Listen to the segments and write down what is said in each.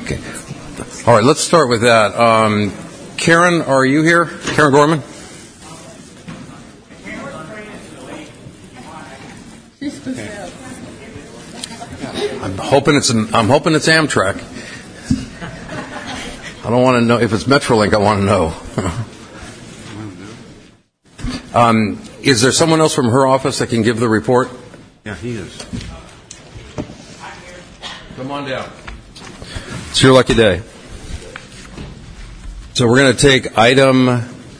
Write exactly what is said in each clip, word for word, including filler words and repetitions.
Okay. All right, let's start with that. Um, Karen, are you here? Karen Gorman? I'm hoping it's an, I'm hoping it's Amtrak. I don't want to know if it's Metrolink. I want to know. um, is there someone else from her office that can give the report? Yeah, he is. Come on down. It's your lucky day. So we're going to take item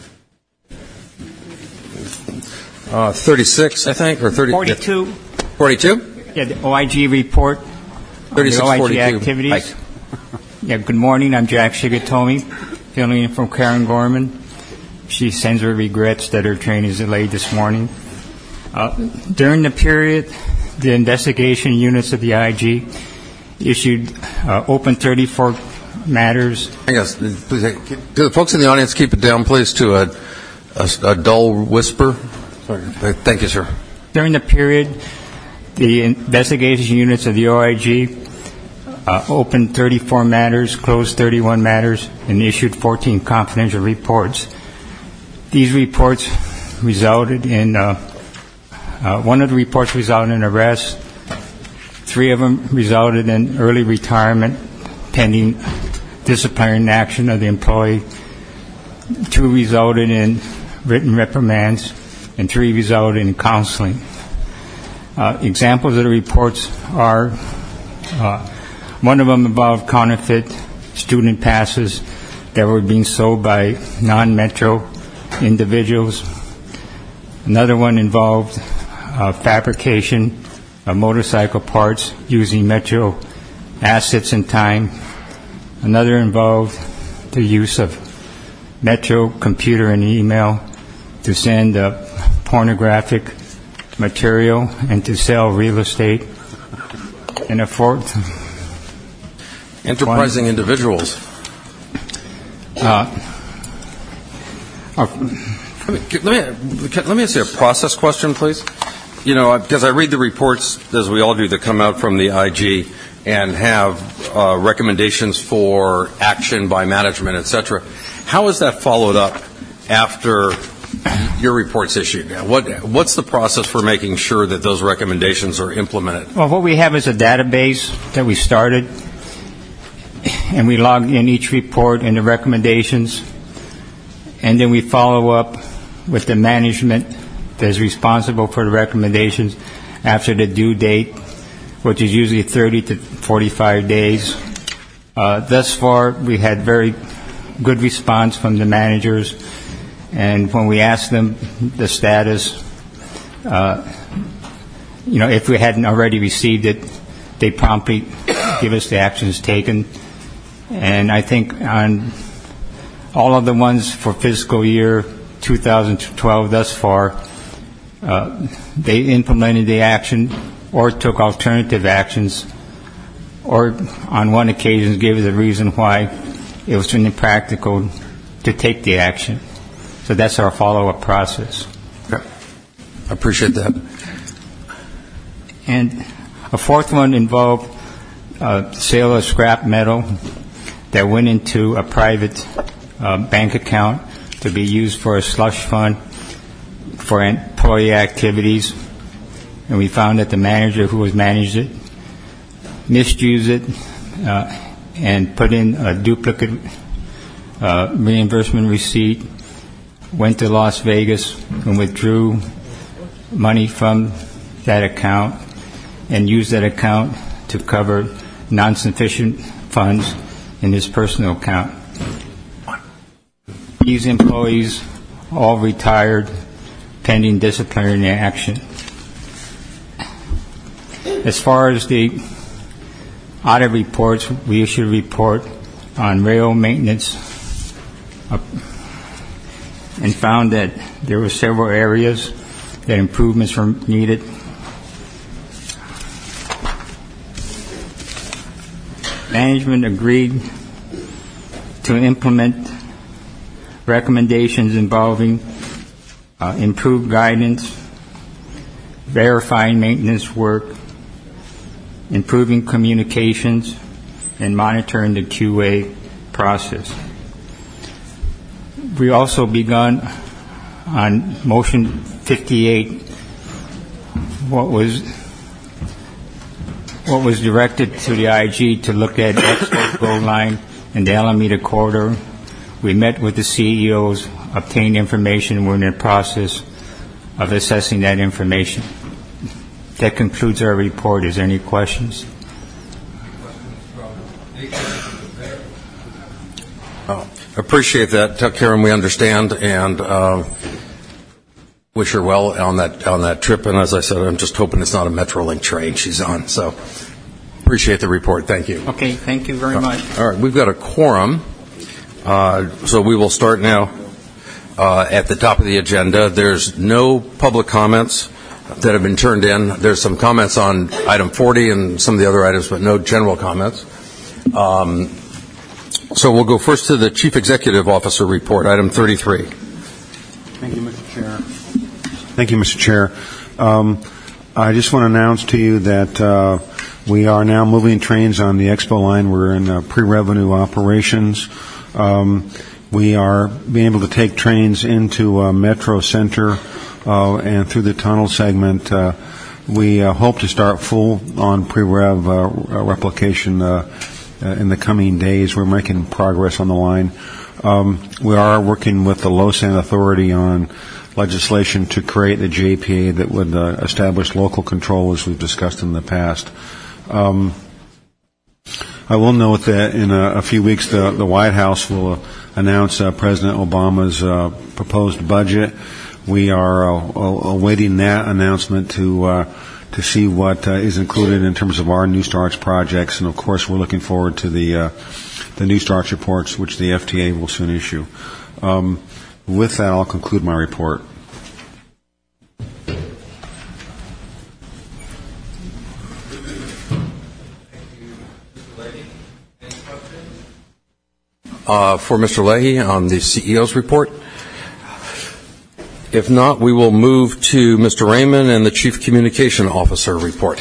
uh, thirty-six, I think, or thirty. forty-two. forty-two? Yeah, the O I G report. thirty-six, the O I G forty-two. activities. Hi. Yeah, good morning. I'm Jack Shigatomi, filling in from Karen Gorman. She sends her regrets that her train is delayed this morning. Uh, during the period, the investigation units of the I G issued uh, open thirty-four matters. Hang on. Please, do the folks in the audience keep it down, please, to a, a, a dull whisper? Sorry. Thank you, sir. During the period, the investigation units of the O I G uh, opened thirty-four matters, closed thirty-one matters, and issued fourteen confidential reports. These reports resulted in, uh, uh, one of the reports resulted in arrest, three of them resulted in early retirement pending disciplinary action of the employee, two resulted in written reprimands, and three resulted in counseling. Uh, examples of the reports are, uh, one of them involved counterfeit student passes that were being sold by non-Metro individuals. Another one involved uh, fabrication of motorcycle parts using Metro assets and time. Another involved the use of Metro computer and email to send uh, pornographic material and to sell real estate. And a fourth, enterprising one, individuals. Uh, let, me, let, me, let me ask you a process question, please. You know, because I read the reports, as we all do, that come out from the I G and have uh, recommendations for action by management, et cetera. How is that followed up after your report's issued? What, what's the process for making sure that those recommendations are implemented? Well, what we have is a database that we started, and we log in each report and the recommendations, and then we follow up with the management that is responsible for the recommendations after the due date, which is usually thirty to forty-five days. Uh, thus far, we had very good response from the managers, and when we asked them the status, uh, you know, if we hadn't already received it, they promptly give us the actions taken. And I think on all of the ones for fiscal year two thousand twelve thus far, uh, they implemented the action or took alternative actions, or on one occasion gave us a reason why it was impractical to take the action. So that's our follow-up process. Okay. I appreciate that. And a fourth one involved uh, sale of scrap metal that went into a private uh, bank account to be used for a slush fund for employee activities. And we found that the manager who was managed it misused it uh, and put in a duplicate uh, reimbursement receipt, went to Las Vegas and withdrew money from that account and used that account to cover non-sufficient funds in his personal account. These employees all retired pending disciplinary action. As far as the audit reports, we issued a report on rail maintenance uh, and found that there were several areas that improvements were needed. Management agreed to implement recommendations involving uh, improved guidance, verifying maintenance work, improving communications, and monitoring the Q A process. We also begun on motion fifty-eight what was what was directed to the I G to look at Expo Gold Line and the Alameda Corridor. We met with the C E Os, obtained information. We're in the process of assessing that information. That concludes our report. Is there any questions? Oh, appreciate that, Karen. We understand, and uh, wish her well on that on that trip. And as I said, I'm just hoping it's not a Metrolink train she's on. So, appreciate the report. Thank you. Okay, thank you very much. All right, we've got a quorum, uh, so we will start now uh, at the top of the agenda. There's no public comments that have been turned in. There's some comments on item forty and some of the other items, but no general comments. Um, so we'll go first to the Chief Executive Officer report, item thirty-three. Thank you, Mister Chair. Thank you, Mister Chair. Um, I just want to announce to you that uh, we are now moving trains on the Expo line. We're in uh, pre-revenue operations. Um, we are being able to take trains into uh, Metro Center uh, and through the tunnel segment. Uh, we uh, hope to start full on pre-rev uh, replication uh, uh, in the coming days. We're making progress on the line. Um, we are working with the Lausanne Authority on legislation to create the J P A that would uh, establish local control, as we've discussed in the past. Um, I will note that in a, a few weeks the, the White House will uh, announce uh, President Obama's uh, proposed budget. We are uh, awaiting that announcement to uh, to see what uh, is included in terms of our New Starts projects, and of course we're looking forward to the uh, the New Starts reports, which the F T A will soon issue. Um, with that, I'll conclude my report. Uh, for Mister Leahy on the C E O's report. If not, we will move to Mister Raymond and the Chief Communication Officer report.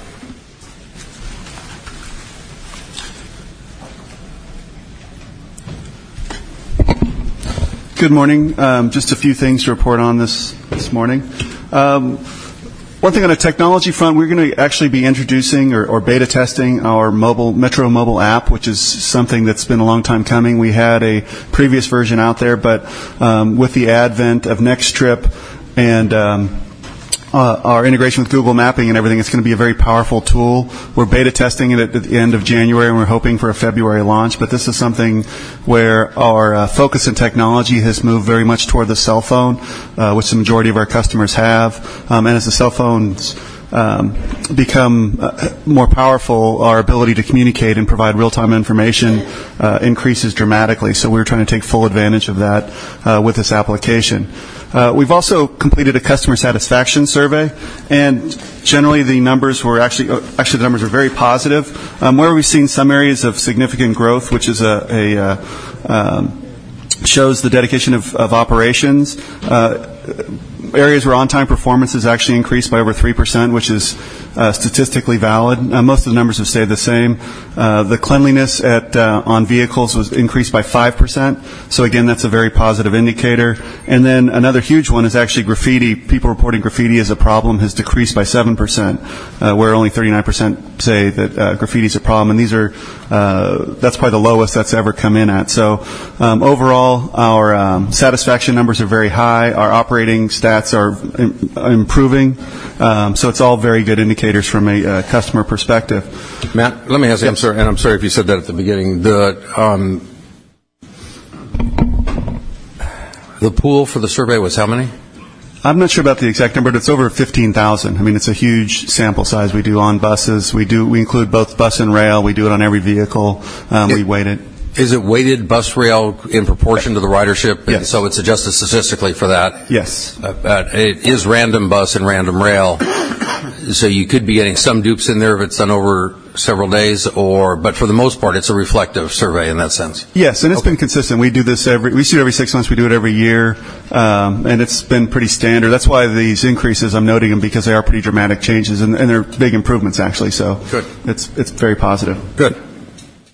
Good morning. Um, just a few things to report on this this morning. Um, One thing on the technology front, we're going to actually be introducing or, or beta testing our mobile Metro mobile app, which is something that's been a long time coming. We had a previous version out there, but um, with the advent of NextTrip and um, uh, our integration with Google Mapping and everything, it's going to be a very powerful tool. We're beta testing it at the end of January, and we're hoping for a February launch. But this is something where our uh, focus in technology has moved very much toward the cell phone, uh, which the majority of our customers have. Um, and as the cell phones um, become uh, more powerful, our ability to communicate and provide real-time information uh, increases dramatically. So we're trying to take full advantage of that uh, with this application. Uh, we've also completed a customer satisfaction survey, and generally the numbers were actually uh, actually the numbers were very positive. Um, where we've seen some areas of significant growth, which is a, a uh, um, shows the dedication of, of operations. Uh, areas where on-time performance has actually increased by over three percent, which is uh, statistically valid. Uh, most of the numbers have stayed the same. Uh, the cleanliness at uh, on vehicles was increased by five percent. So again, that's a very positive indicator. And then another huge one is actually graffiti. People reporting graffiti as a problem has decreased by seven percent, uh, where only thirty-nine percent say that uh, graffiti is a problem. And these are uh, that's probably the lowest that's ever come in at. So um, overall, our um, satisfaction numbers are very high. Our operating stats are im- improving. Um, so it's all very good indicators from a uh, customer perspective. Matt, let me ask you, I'm sorry, and I'm sorry if you said that at the beginning. The um, the pool for the survey was how many? I'm not sure about the exact number, but it's over fifteen thousand. I mean, it's a huge sample size. We do on buses. We do we include both bus and rail. We do it on every vehicle. Um, it, we weight it. Is it weighted bus rail in proportion to the ridership? Yes. So it's adjusted statistically for that? Yes. Uh, uh, it is random bus and random rail. So you could be getting some dupes in there if it's done over several days, or but for the most part, it's a reflective survey in that sense. Yes, and it's okay. been consistent. We do this every we see it every six months. We do it every year, um, and it's been pretty standard. That's why these increases, I'm noting them because they are pretty dramatic changes, and, and they're big improvements actually. So good. It's it's very positive. Good.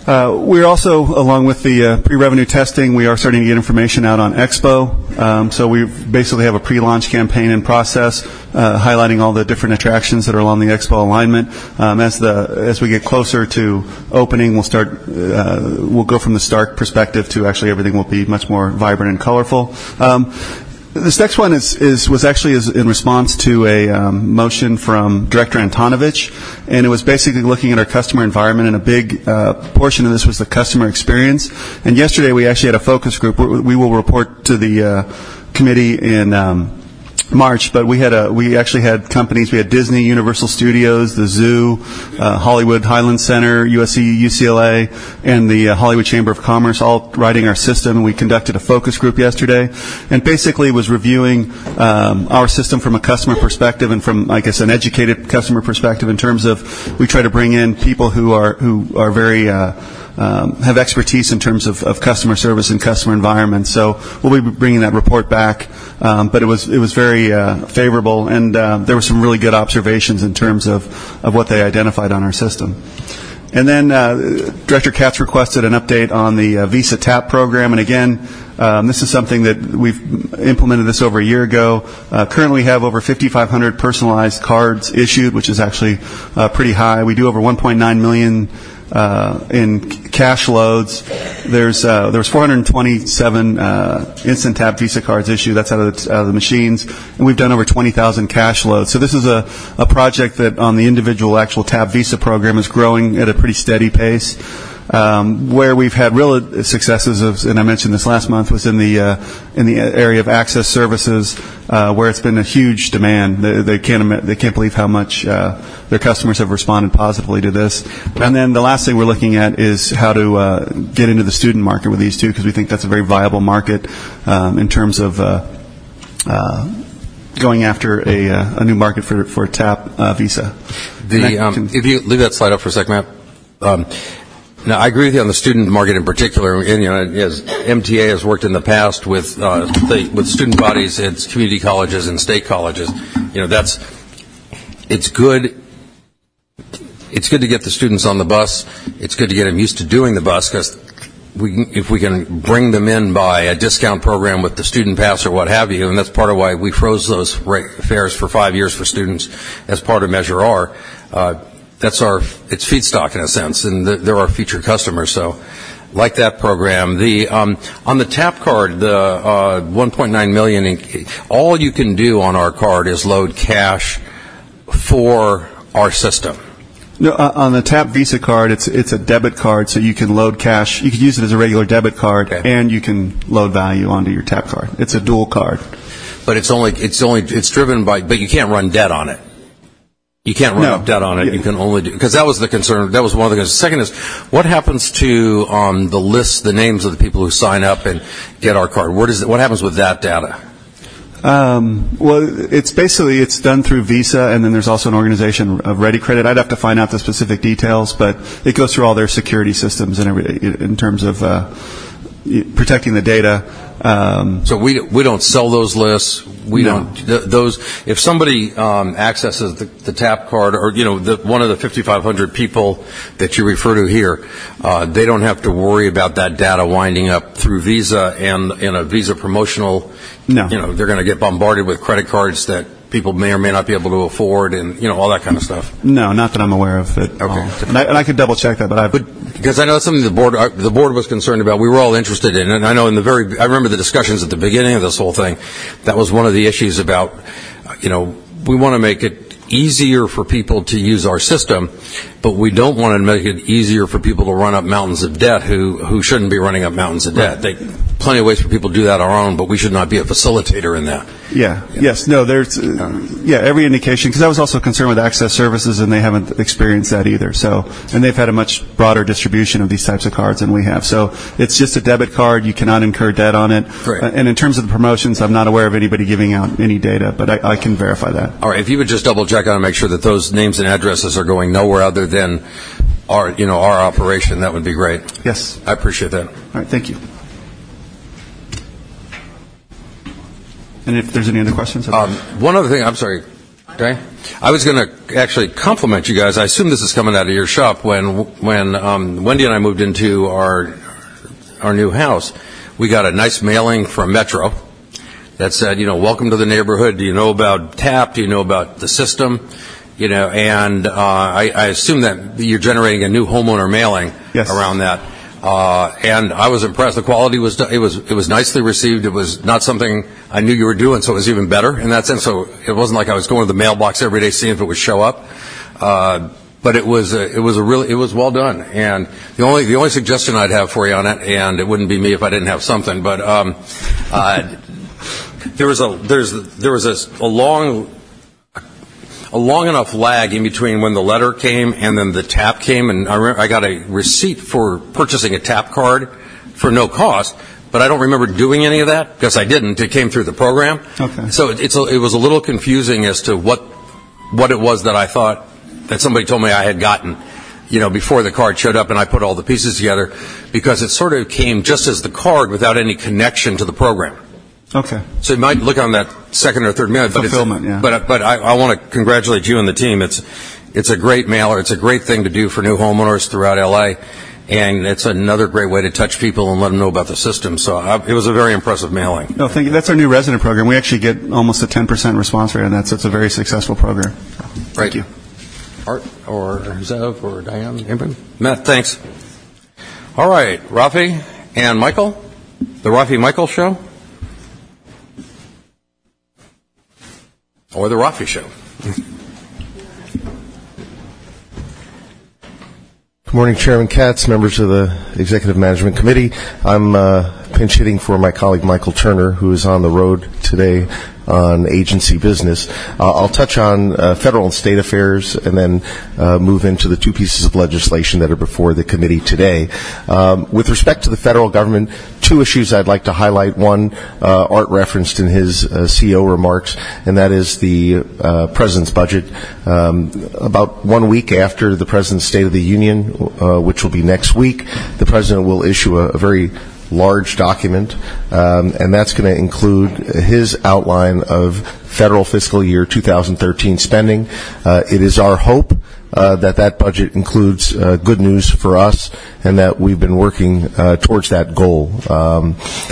Uh, we're also, along with the uh, pre-revenue testing, we are starting to get information out on Expo. Um, so we basically have a pre-launch campaign in process, uh, highlighting all the different attractions that are along the Expo alignment. Um, as the as we get closer to opening, we'll start. Uh, we'll go from the Stark perspective to actually everything will be much more vibrant and colorful. Um, This next one is, is was actually is in response to a um, motion from Director Antonovich, and it was basically looking at our customer environment, and a big uh, portion of this was the customer experience. And yesterday we actually had a focus group. We will report to the uh, committee in um, March, but we had a we actually had companies. We had Disney, Universal Studios, the Zoo, uh, Hollywood Highland Center, U S C, U C L A, and the uh, Hollywood Chamber of Commerce all writing our system. We conducted a focus group yesterday, and basically was reviewing um, our system from a customer perspective and from, I guess, an educated customer perspective. In terms of, we try to bring in people who are who are very uh, Um, have expertise in terms of, of customer service and customer environment. So we'll be bringing that report back. Um, but it was it was very uh, favorable, and uh, there were some really good observations in terms of, of what they identified on our system. And then uh, Director Katz requested an update on the uh, Visa TAP program. And again, um, this is something that we've implemented this over a year ago. Uh, currently we have over fifty-five hundred personalized cards issued, which is actually uh, pretty high. We do over one point nine million Uh, in cash loads. There's uh, there was four hundred twenty-seven uh, instant tap Visa cards issued. That's out of, the, out of the machines, and we've done over twenty thousand cash loads. So this is a, a project that on the individual actual Tap Visa program is growing at a pretty steady pace. Um, where we've had real successes, of, and I mentioned this last month, was in the uh, in the area of access services, uh, where it's been a huge demand. They, they can't they can't believe how much uh, their customers have responded positively to this. And then the last thing we're looking at is how to uh, get into the student market with these two, because we think that's a very viable market um, in terms of uh, uh, going after a, uh, a new market for for Tap uh, Visa. The um, can, if you leave that slide up for a second, Matt. Um, Now, I agree with you on the student market in particular. And, you know, as M T A has worked in the past with uh, the, with student bodies at community colleges and state colleges, you know, that's it's good. It's good to get the students on the bus. It's good to get them used to doing the bus, because we, if we can bring them in by a discount program with the student pass or what have you, and that's part of why we froze those fares for five years for students as part of Measure R. Uh, That's our, it's feedstock in a sense, and the, they're our featured customers. So, like that program, the um, on the TAP card, the uh, one point nine million, all you can do on our card is load cash for our system. No, uh, on the Tap Visa card, it's it's a debit card, so you can load cash. You can use it as a regular debit card, okay, and you can load value onto your Tap card. It's a dual card. But it's only it's only it's driven by, but you can't run debt on it. You can't run no. up debt on it. You can only do, because that was the concern. That was one of the concerns. Second is, what happens to um, the list, the names of the people who sign up and get our card? Where does what happens with that data? Um, well, it's basically it's done through Visa, and then there's also an organization of Ready Credit. I'd have to find out the specific details, but it goes through all their security systems and every in terms of uh, protecting the data. Um, so we we don't sell those lists. We no. don't th- those. If somebody um, accesses the, the Tap card, or you know, the, one of the fifty-five hundred people that you refer to here, uh, they don't have to worry about that data winding up through Visa and in a Visa promotional. No, you know, they're going to get bombarded with credit cards that people may or may not be able to afford, and you know, all that kind of stuff. No, not that I'm aware of. It okay, and I, and I could double check that, but I. Because I know that's something the board uh, the board was concerned about. We were all interested in, and I know in the very I remember the discussions at the beginning of this whole thing. That was one of the issues about, you know, we want to make it easier for people to use our system, but we don't want to make it easier for people to run up mountains of debt who who shouldn't be running up mountains of debt. They, plenty of ways for people to do that on our own, but we should not be a facilitator in that. Yeah. yeah. Yes. No. There's. Uh, yeah. Every indication, because I was also concerned with access services, and they haven't experienced that either. So, and they've had a much broader distribution of these types of cards than we have. So, it's just a debit card. You cannot incur debt on it. Right. Uh, and in terms of the promotions, I'm not aware of anybody giving out any data, but I, I can verify that. All right. If you would just double check on and make sure that those names and addresses are going nowhere other than our, you know, our operation, that would be great. Yes. I appreciate that. All right. Thank you. And if there's any other questions? Um, one other thing, I'm sorry. I Okay. I was going to actually compliment you guys. I assume this is coming out of your shop. When when um, Wendy and I moved into our our new house, we got a nice mailing from Metro that said, you know, welcome to the neighborhood. Do you know about TAP? Do you know about the system? You know, and uh, I, I assume that you're generating a new homeowner mailing Yes. around that. Uh, and I was impressed. The quality was it was it was nicely received. It was not something I knew you were doing, so it was even better in that sense. So it wasn't like I was going to the mailbox every day seeing if it would show up. Uh, but it was a, it was a really it was well done. And the only the only suggestion I'd have for you on it, and it wouldn't be me if I didn't have something, but um, uh, there was a there's there was a, a long. a long enough lag in between when the letter came and then the TAP came, and I, re- I got a receipt for purchasing a TAP card for no cost, but I don't remember doing any of that because I didn't. It came through the program. Okay. So it, it's a, it was a little confusing as to what what it was that I thought that somebody told me I had gotten, you know, before the card showed up, and I put all the pieces together because it sort of came just as the card without any connection to the program. Okay. So you might look on that second or third minute, but Fulfillment, it's, yeah. But but I, I want to congratulate you and the team. It's it's a great mailer. It's a great thing to do for new homeowners throughout L A, and it's another great way to touch people and let them know about the system. So I, it was a very impressive mailing. No, thank you. That's our new resident program. We actually get almost a ten percent response rate on that, so it's a very successful program. Right. Thank you. Art or Zev or Diane? Anybody? Matt, thanks. All right, Rafi and Michael, the Rafi Michael Show. Or the Rafi Show. Good morning, Chairman Katz, members of the Executive Management Committee. I'm uh, pinch hitting for my colleague Michael Turner, who is on the road today on agency business. Uh, I'll touch on uh, federal and state affairs and then uh, move into the two pieces of legislation that are before the committee today. Um, with respect to the federal government, two issues I'd like to highlight. One, uh, Art referenced in his uh, C E O remarks, and that is the uh, President's budget. Um, about one week after the President's State of the Union, uh, which will be next week, the President will issue a, a very large document, um, and that's going to include his outline of federal fiscal year two thousand thirteen spending. Uh, it is our hope uh, that that budget includes uh, good news for us and that we've been working uh, towards that goal. Um,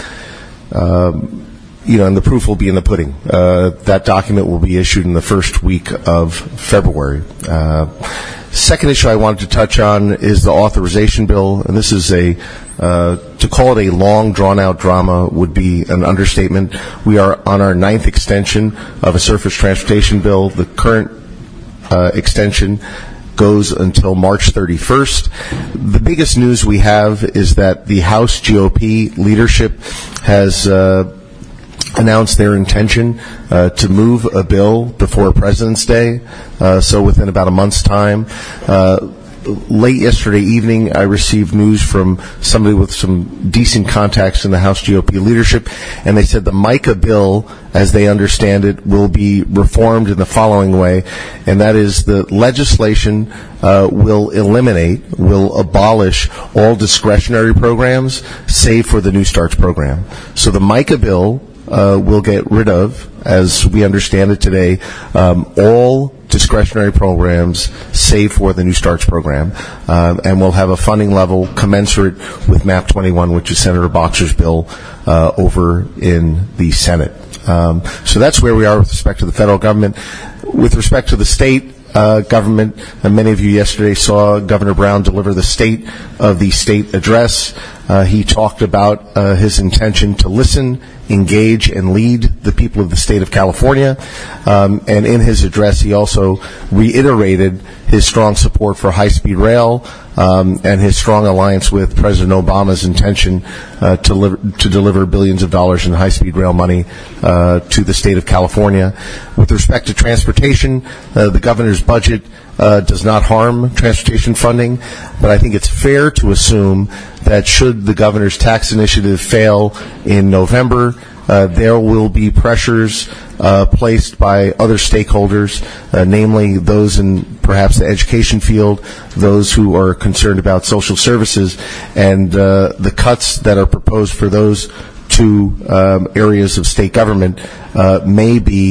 um, you know, and the proof will be in the pudding. Uh, that document will be issued in the first week of February. Uh, Second issue I wanted to touch on is the authorization bill, and this is a, uh, to call it a long, drawn-out drama would be an understatement. We are on our ninth extension of a surface transportation bill. The current uh, extension goes until March thirty-first. The biggest news we have is that the House G O P leadership has uh, announced their intention uh, to move a bill before President's Day, uh, so within about a month's time. Uh, late yesterday evening, I received news from somebody with some decent contacts in the House G O P leadership, and they said the MICA bill, as they understand it, will be reformed in the following way, and that is the legislation uh, will eliminate, will abolish all discretionary programs, save for the New Starts program. So the MICA bill Uh, will get rid of, as we understand it today, um, all discretionary programs save for the New Starts program, um, and we'll have a funding level commensurate with MAP twenty-one, which is Senator Boxer's bill uh, over in the Senate. Um, so that's where we are with respect to the federal government. With respect to the state uh, government, and many of you yesterday saw Governor Brown deliver the State of the State address. Uh, he talked about uh, his intention to listen, engage, and lead the people of the state of California. Um, and in his address, he also reiterated his strong support for high-speed rail um, and his strong alliance with President Obama's intention uh, to, li- to deliver billions of dollars in high-speed rail money uh, to the state of California. With respect to transportation, uh, the governor's budget Uh, does not harm transportation funding, but I think it's fair to assume that should the governor's tax initiative fail in November, uh, there will be pressures uh, placed by other stakeholders, uh, namely those in perhaps the education field, those who are concerned about social services, and uh, the cuts that are proposed for those two um, areas of state government uh, may be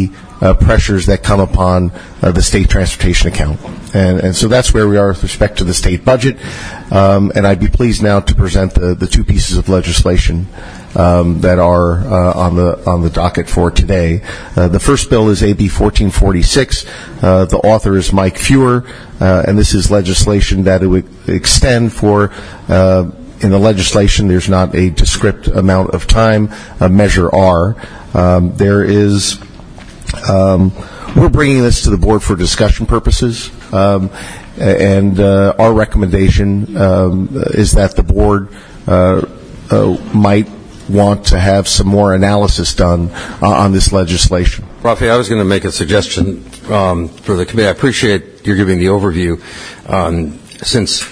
uh, pressures that come upon uh, the state transportation account. And, and so that's where we are with respect to the state budget. Um, and I'd be pleased now to present the, the two pieces of legislation um, that are uh, on the on the docket for today. Uh, the first bill is A B fourteen forty-six. Uh, the author is Mike Fewer, uh, and this is legislation that it would extend for. Uh, in the legislation, there's not a descript amount of time. Uh, Measure R. Um, there is. Um, we're bringing this to the board for discussion purposes. Um, and uh, our recommendation um, is that the board uh, uh, might want to have some more analysis done uh, on this legislation. Rafi, I was going to make a suggestion um, for the committee. I appreciate you're giving the overview. Um, since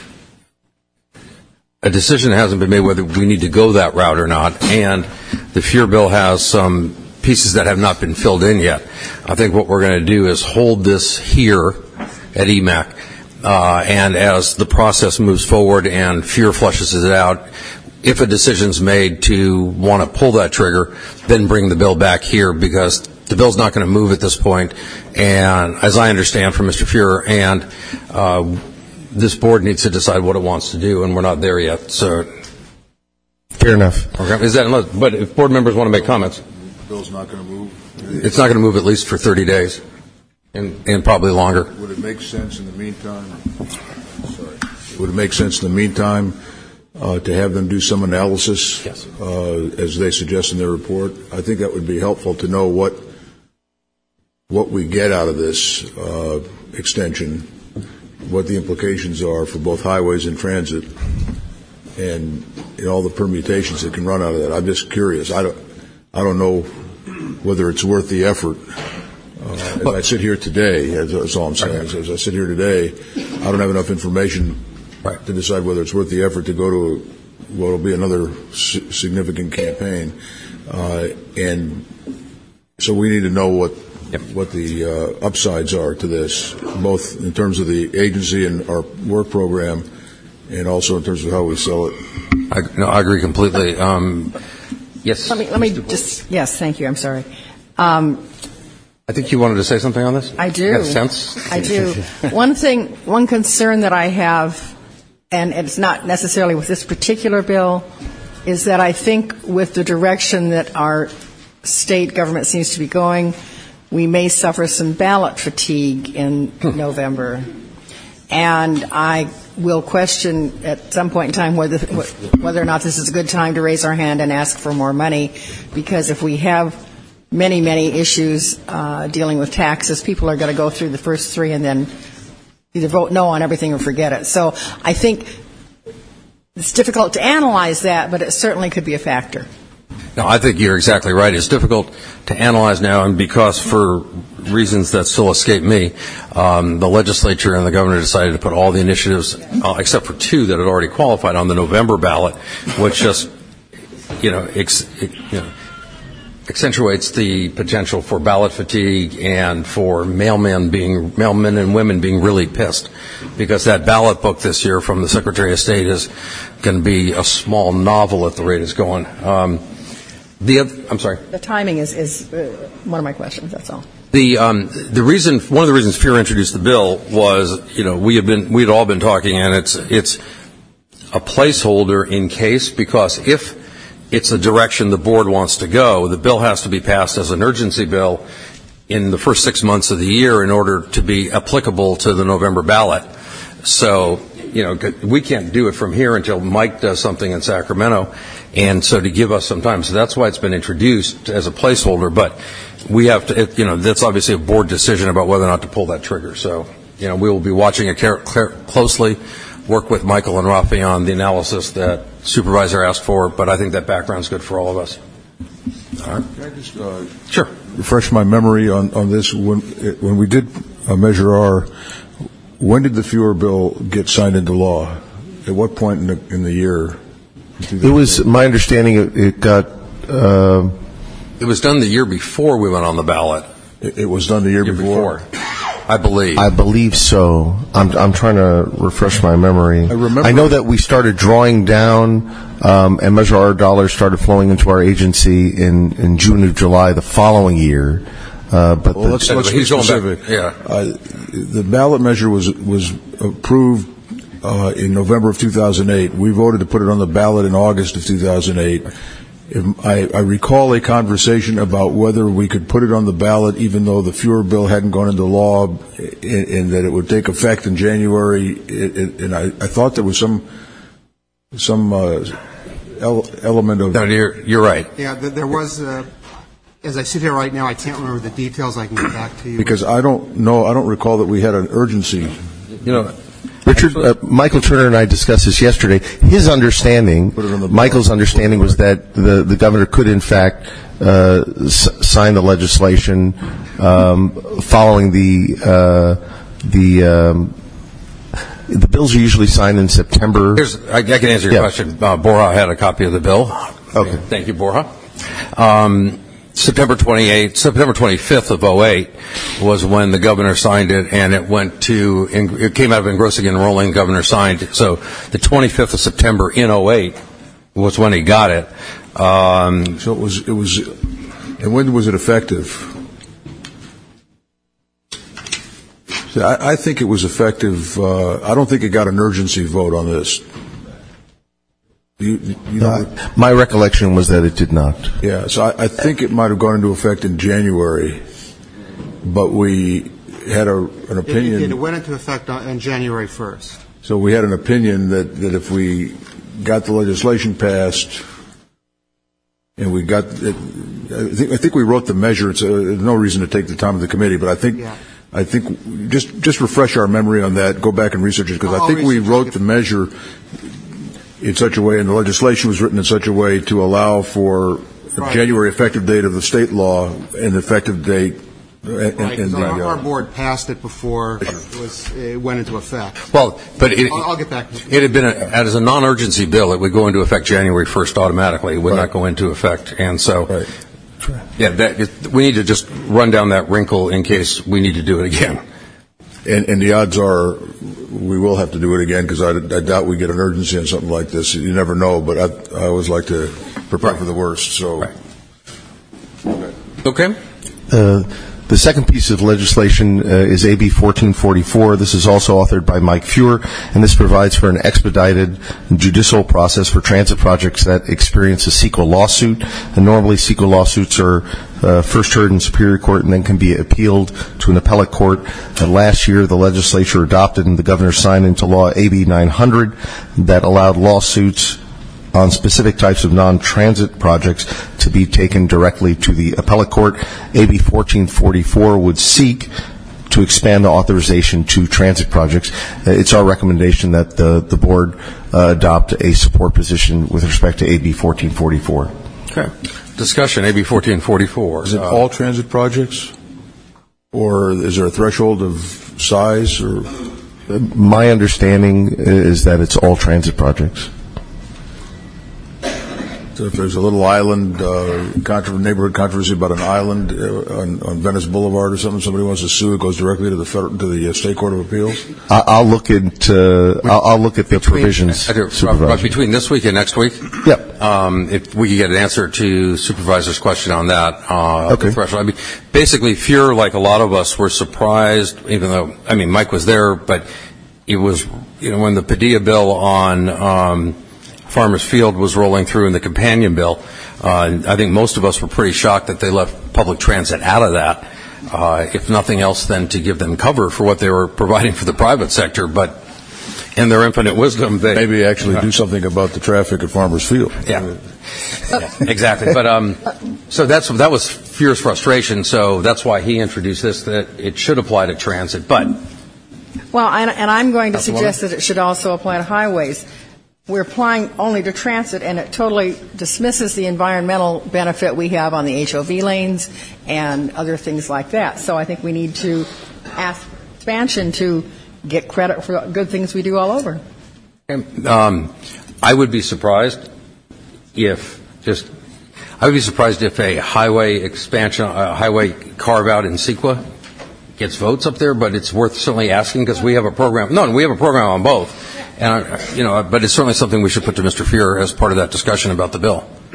a decision hasn't been made whether we need to go that route or not, and the Fewer bill has some pieces that have not been filled in yet, I think what we're going to do is hold this here at E M A C, uh, and as the process moves forward and Fewer flushes it out, if a decision's made to want to pull that trigger, then bring the bill back here, because the bill's not going to move at this point, and as I understand from Mister Fewer, and uh, this board needs to decide what it wants to do, and we're not there yet. So, fair enough. Okay. Is that unless? But if board members want to make comments, the bill's not going to move. It's not going to move at least for thirty days, and, and probably longer. Would it make sense in the meantime? Sorry. Would it make sense in the meantime uh, to have them do some analysis, yes. uh, as they suggest in their report? I think that would be helpful to know what what we get out of this uh, extension, what the implications are for both highways and transit, and you know, all the permutations that can run out of that. I'm just curious. I don't, I don't know whether it's worth the effort. Uh, as I sit here today, that's all I'm saying. As, as I sit here today, I don't have enough information right. to decide whether it's worth the effort to go to what will be another si- significant campaign. Uh, and so we need to know what Yep. what the uh, upsides are to this, both in terms of the agency and our work program, and also in terms of how we sell it. I, no, I agree completely. Um, yes. Let me, let me just, yes, thank you, I'm sorry. Um, I think you wanted to say something on this? I do. You got a sense? I do. One thing, one concern that I have, and it's not necessarily with this particular bill, is that I think with the direction that our state government seems to be going, we may suffer some ballot fatigue in November. And I will question at some point in time whether whether or not this is a good time to raise our hand and ask for more money, because if we have many, many issues uh, dealing with taxes, people are going to go through the first three and then either vote no on everything or forget it. So I think it's difficult to analyze that, but it certainly could be a factor. No, I think you're exactly right. It's difficult to analyze now, and because for reasons that still escape me, um, the legislature and the governor decided to put all the initiatives, uh, except for two that had already qualified, on the November ballot, which just, you know, ex, you know accentuates the potential for ballot fatigue and for mailmen being, mailmen and women being really pissed, because that ballot book this year from the Secretary of State is going to be a small novel at the rate it's going. Um, The other, I'm sorry. The timing is, is uh, one of my questions. That's all. The um, the reason, one of the reasons Fewer introduced the bill was, you know, we had been, we'd all been talking, and it's it's a placeholder in case, because if it's a direction the board wants to go, the bill has to be passed as an urgency bill in the first six months of the year in order to be applicable to the November ballot. So, you know, we can't do it from here until Mike does something in Sacramento. And so to give us some time. So that's why it's been introduced as a placeholder. But we have to, it, you know, that's obviously a board decision about whether or not to pull that trigger. So, you know, we will be watching it care, care, closely, work with Michael and Rafi on the analysis that Supervisor asked for. But I think that background's good for all of us. All right. Can I just uh, sure. refresh my memory on, on this? When, when we did uh, Measure R, when did the Fewer bill get signed into law? At what point in the, in the year? It was my understanding it, it got. Uh, it was done the year before we went on the ballot. It, it was done the year, year before? before, I believe. I believe so. I'm, I'm trying to refresh my memory. I remember. I know that we started drawing down, um, and Measure R dollars started flowing into our agency in, in June or July the following year. Uh, but Well, the, let's, let's be He's going back, specific. yeah. Uh, the ballot measure was was approved uh, in November of two thousand eight. We voted to put it on the ballot in August of two thousand eight. If I, I recall a conversation about whether we could put it on the ballot even though the Fuhrer bill hadn't gone into law, and, and that it would take effect in January. It, it, and I, I thought there was some some uh, el- element of. No, you're, you're right. Yeah, th- there was, uh, as I sit here right now, I can't remember the details. I can get back to you. Because I don't know, I don't recall that we had an urgency. You know, Richard, uh, Michael Turner and I discussed this yesterday. His understanding, Put it on the Michael's ballot. understanding was that the, the governor could, in fact, uh, s- sign the legislation um, following the uh, the um, the bills are usually signed in September. Here's, I, I can answer your Yeah. question. Uh, Borja had a copy of the bill. Okay. Thank you, Borja. Um, September twenty-eighth, September twenty-fifth of oh eight was when the governor signed it, and it went to, it came out of engrossing and enrolling, the governor signed it. So the twenty-fifth of September in oh eight was when he got it. Um, So it was, it was, and when was it effective? See, I, I think it was effective, uh, I don't think it got an urgency vote on this. You, you know, Uh, my recollection was that it did not. yeah, so I, I think it might have gone into effect in January, but we had a, an It, it, did. opinion, It went into effect on, on January first. so we had an opinion that, that if we got the legislation passed, and we got, it, I think, I think we wrote the measure, it's, uh, there's no reason to take the time of the committee, but I think, Yeah. I think, just, just refresh our memory on that, go back and research it, because I I'll think we research it. wrote the measure in such a way, and the legislation was written in such a way to allow for a Right. January effective date of the state law and the effective date. And, Right, and 'cause the, our, uh, our board passed it before it, was, it went into effect. well, but it, I'll, I'll get back to you. it had been, a, as a non-urgency bill, it would go into effect January first automatically. It would not go into effect. And so, Right. yeah, that, it, we need to just run down that wrinkle in case we need to do it again. And, and the odds are we will have to do it again, because I, I doubt we get an urgency on something like this. You never know, but I, I always like to prepare for the worst. So, Right. Okay. Uh, The second piece of legislation uh, is A B fourteen forty-four. This is also authored by Mike Fuhrer, and this provides for an expedited judicial process for transit projects that experience a CEQA lawsuit. And normally, CEQA lawsuits are uh, first heard in Superior Court and then can be appealed to an appellate court. And last year, the legislature adopted and the governor signed into law A B nine hundred that allowed lawsuits on specific types of non-transit projects to be taken directly to the appellate court. A B fourteen forty-four would seek to expand the authorization to transit projects. Uh, It's our recommendation that the, the board uh, adopt a support position with respect to A B fourteen forty-four. Okay. Discussion, A B fourteen forty-four. is it Uh, all transit projects? Or is there a threshold of size? Or My understanding is that it's all transit projects. so if there's a little island, uh, contro- neighborhood controversy about an island uh, on, on Venice Boulevard or something, somebody wants to sue, it goes directly to the federal, to the uh, State Court of Appeals? I- I'll look at uh, I'll, I'll look at the provisions. I do- Supervisor. Between this week and next week? Yep. Um, if we could get an answer to Supervisor's question on that, uh, Okay. the threshold. I mean, basically, Fuhrer, like a lot of us, were surprised, even though, I mean, Mike was there, but it was, you know, when the Padilla bill on um, Farmers Field was rolling through in the companion bill, uh, I think most of us were pretty shocked that they left public transit out of that, uh, if nothing else than to give them cover for what they were providing for the private sector. But in their infinite wisdom, they Maybe actually do something about the traffic at Farmers Field. Yeah. Yeah, exactly. But um, so that's that was Fuhrer's frustration. So that's why he introduced this, that it should apply to transit. But Well, and, and I'm going to Councilwoman? suggest that it should also apply to highways. We're applying only to transit, and it totally dismisses the environmental benefit we have on the H O V lanes and other things like that. So I think we need to ask expansion to get credit for good things we do all over. um, I would be surprised if just I would be surprised if a highway expansion, a highway carve out in CEQA gets votes up there. But it's worth certainly asking, because we have a program. No, we have a program on both. And, uh, you know, but it's certainly something we should put to Mister Fuhrer as part of that discussion about the bill.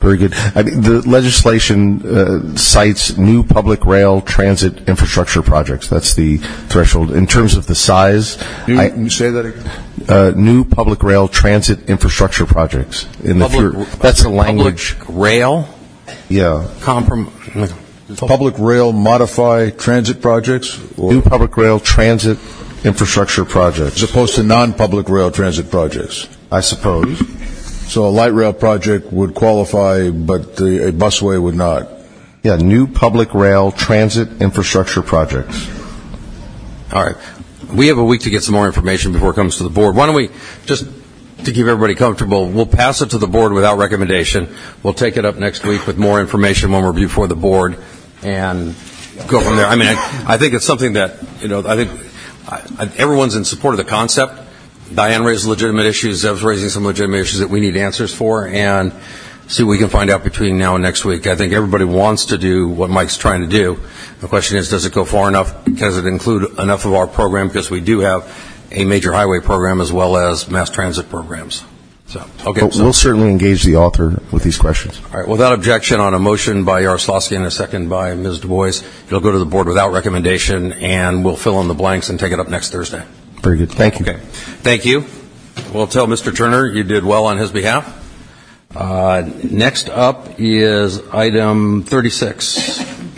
Very good. I mean, the legislation uh, cites new public rail transit infrastructure projects. That's the threshold. In terms of the size, You, I, you say that again? uh, new public rail transit infrastructure projects. In the Public- fur- that's the language. Public rail Yeah. comprom. Public rail modify transit projects, or New public rail transit infrastructure projects, as opposed to non-public rail transit projects. I suppose. So a light rail project would qualify, but the, a busway would not. Yeah, new public rail transit infrastructure projects. All right. We have a week to get some more information before it comes to the board. Why don't we, just to keep everybody comfortable, we'll pass it to the board without recommendation. We'll take it up next week with more information when we're before the board and go from there. I mean, I, I think it's something that, you know, I think I, I, everyone's in support of the concept. Diane raised legitimate issues. Zev's raising some legitimate issues that we need answers for, and see what we can find out between now and next week. I think everybody wants to do what Mike's trying to do. The question is, does it go far enough? Does it include enough of our program? Because we do have a major highway program as well as mass transit programs. So, okay. But So, we'll certainly engage the author with these questions. all right. Without objection, on a motion by Yaroslavsky and a second by Miz Du Bois, it'll go to the board without recommendation, and we'll fill in the blanks and take it up next Thursday. Very good. Thank you. Okay. Thank you. We'll tell Mister Turner you did well on his behalf. Uh, next up is item thirty-six.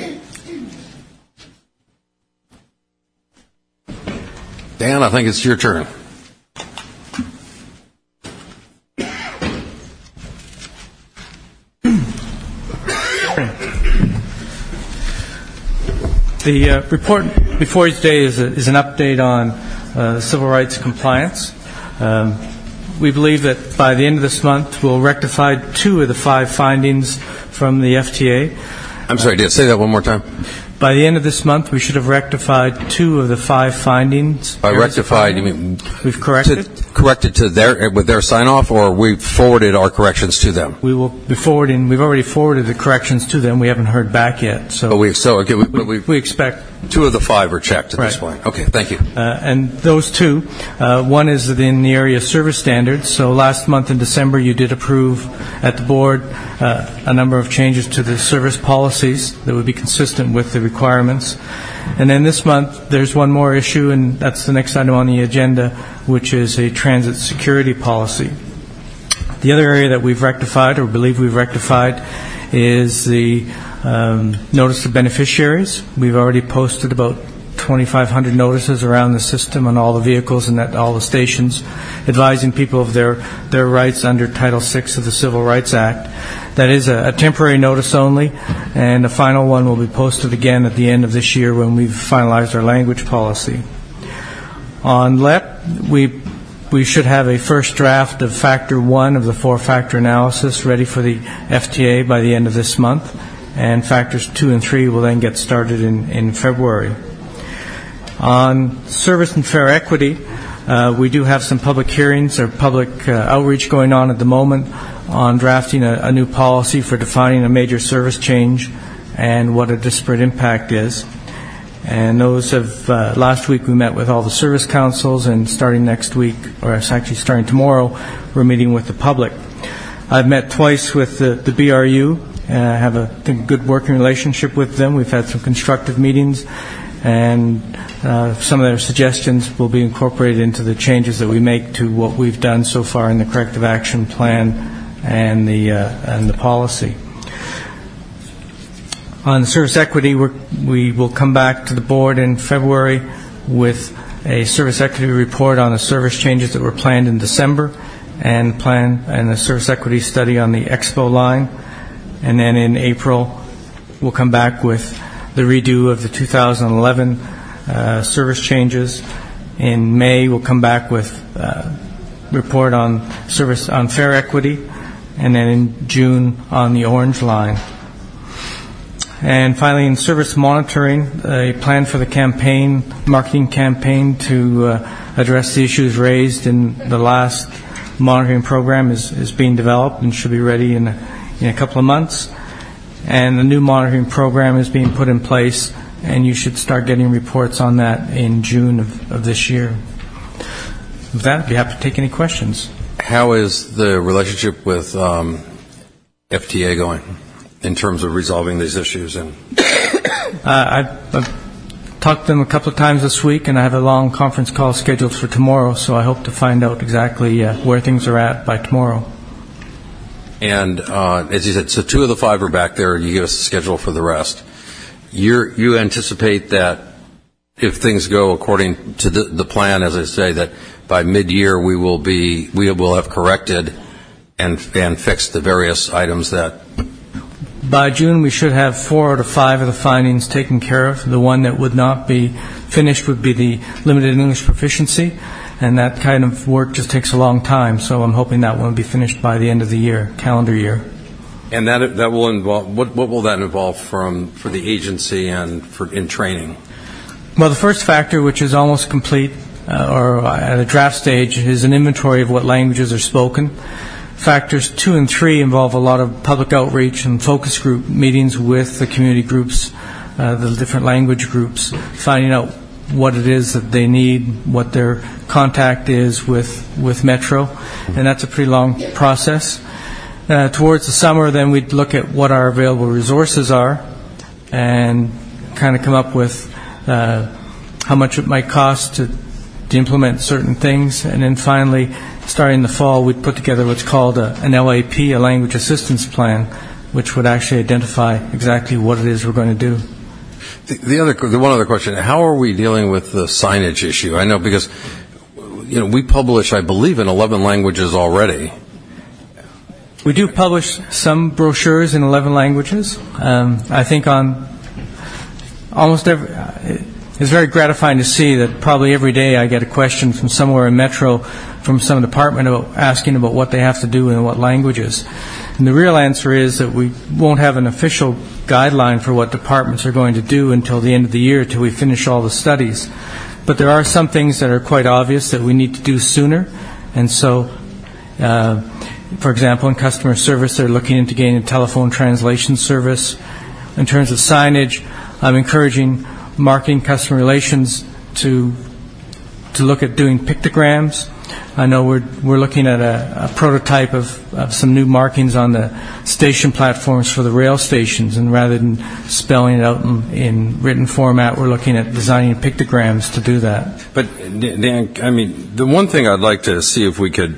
Dan, I think it's your turn. The uh, report before you today is, a, is an update on uh, civil rights compliance. Um, we believe that by the end of this month, we'll rectify two of the five findings from the F T A. I'm sorry, did say that one more time? By the end of this month, we should have rectified two of the five findings. By rectified, you mean We've corrected. to, corrected to their with their sign off, or we forwarded our corrections to them? We will be forwarding. We've already forwarded the corrections to them. We haven't heard back yet. So But we so okay, we, but we, we we expect. two of the five are checked at this Right. point. Okay, thank you. Uh, and those two, uh, one is in the area of service standards. So last month in December, you did approve at the board uh, a number of changes to the service policies that would be consistent with the requirements. And then this month, there's one more issue, and that's the next item on the agenda, which is a transit security policy. The other area that we've rectified, or believe we've rectified, is the um, notice of beneficiaries. We've already posted about twenty-five hundred notices around the system on all the vehicles and at all the stations, advising people of their, their rights under Title six of the Civil Rights Act. That is a, a temporary notice only, and the final one will be posted again at the end of this year when we've finalized our language policy. On L E P, we we should have a first draft of Factor one of the four-factor analysis ready for the F T A by the end of this month, and Factors two and three will then get started in, in February. On service and fair equity, uh, we do have some public hearings or public uh, outreach going on at the moment on drafting a, a new policy for defining a major service change and what a disparate impact is. And those have, uh, last week we met with all the service councils, and starting next week, or it's actually starting tomorrow, we're meeting with the public. I've met twice with the, the B R U, and I have a, I think, a good working relationship with them. We've had some constructive meetings, and uh, some of their suggestions will be incorporated into the changes that we make to what we've done so far in the corrective action plan and the, uh, and the policy. On the service equity, we're, we will come back to the board in February with a service equity report on the service changes that were planned in December, and plan and a service equity study on the Expo line. And then in April, we'll come back with the redo of the two thousand eleven uh, service changes. In May, we'll come back with a report on service on fair equity, and then in June on the orange line. And finally, in service monitoring, a plan for the campaign, marketing campaign to uh, address the issues raised in the last monitoring program is, is being developed and should be ready in a, in a couple of months. And the new monitoring program is being put in place, and you should start getting reports on that in June of, of this year. With that, I'd be happy to take any questions. How is the relationship with um, F T A going in terms of resolving these issues? And uh, I've, I've talked to them a couple of times this week, and I have a long conference call scheduled for tomorrow, so I hope to find out exactly uh, where things are at by tomorrow. And uh, as you said, so two of the five are back there. You give us a schedule for the rest. You're, you anticipate that if things go according to the, the plan, as I say, that by mid-year we will be we will have corrected and and fixed the various items that. By June, we should have four out of five of the findings taken care of. The one that would not be finished would be the limited English proficiency, and that kind of work just takes a long time. So I'm hoping that one will be finished by the end of the year, calendar year. And that that will involve what? What will that involve from for the agency and for in training? Well, the first factor, which is almost complete uh, or at a draft stage, is an inventory of what languages are spoken. Factors two and three involve a lot of public outreach and focus group meetings with the community groups, uh, the different language groups, finding out what it is that they need, what their contact is with with Metro, and that's a pretty long process. Uh, towards the summer, then we'd look at what our available resources are and kind of come up with uh, how much it might cost to, to implement certain things. And then finally, starting in the fall, we'd put together what's called a, an L A P, a language assistance plan, which would actually identify exactly what it is we're going to do. The, the other, the one other question: how are we dealing with the signage issue? I know because you know we publish, I believe, in eleven languages already. We do publish some brochures in eleven languages. Um, I think on almost every, it's very gratifying to see that probably every day I get a question from somewhere in Metro, from some department about asking about what they have to do in what languages. And the real answer is that we won't have an official guideline for what departments are going to do until the end of the year, until we finish all the studies. But there are some things that are quite obvious that we need to do sooner. And so, uh, for example, in customer service, they're looking into getting a telephone translation service. In terms of signage, I'm encouraging marketing customer relations to to look at doing pictograms. I know we're we're looking at a, a prototype of, of some new markings on the station platforms for the rail stations, and rather than spelling it out in, in written format, we're looking at designing pictograms to do that. But Dan, I mean, the one thing I'd like to see if we could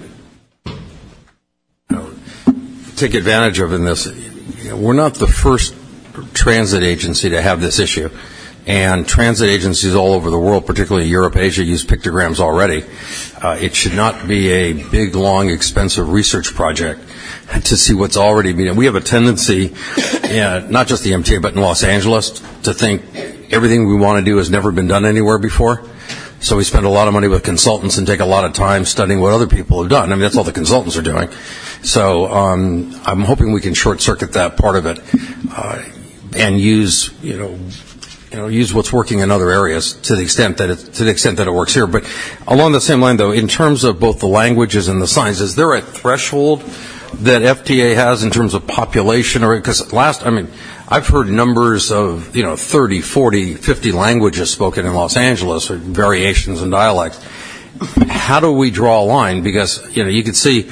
take advantage of in this, you know, we're not the first transit agency to have this issue. And transit agencies all over the world, particularly Europe, Asia, use pictograms already. Uh, it should not be a big, long, expensive research project to see what's already being done. We have a tendency, uh, not just the M T A, but in Los Angeles, to think everything we want to do has never been done anywhere before. So we spend a lot of money with consultants and take a lot of time studying what other people have done. I mean, that's all the consultants are doing. So um, I'm hoping we can short-circuit that part of it uh, and use, you know, you know, use what's working in other areas to the extent that it, to the extent that it works here. But along the same line, though, in terms of both the languages and the signs, is there a threshold that F T A has in terms of population? Or because last, I mean, I've heard numbers of, you know, thirty, forty, fifty languages spoken in Los Angeles, or variations in dialects. How do we draw a line? Because, you know, you could see,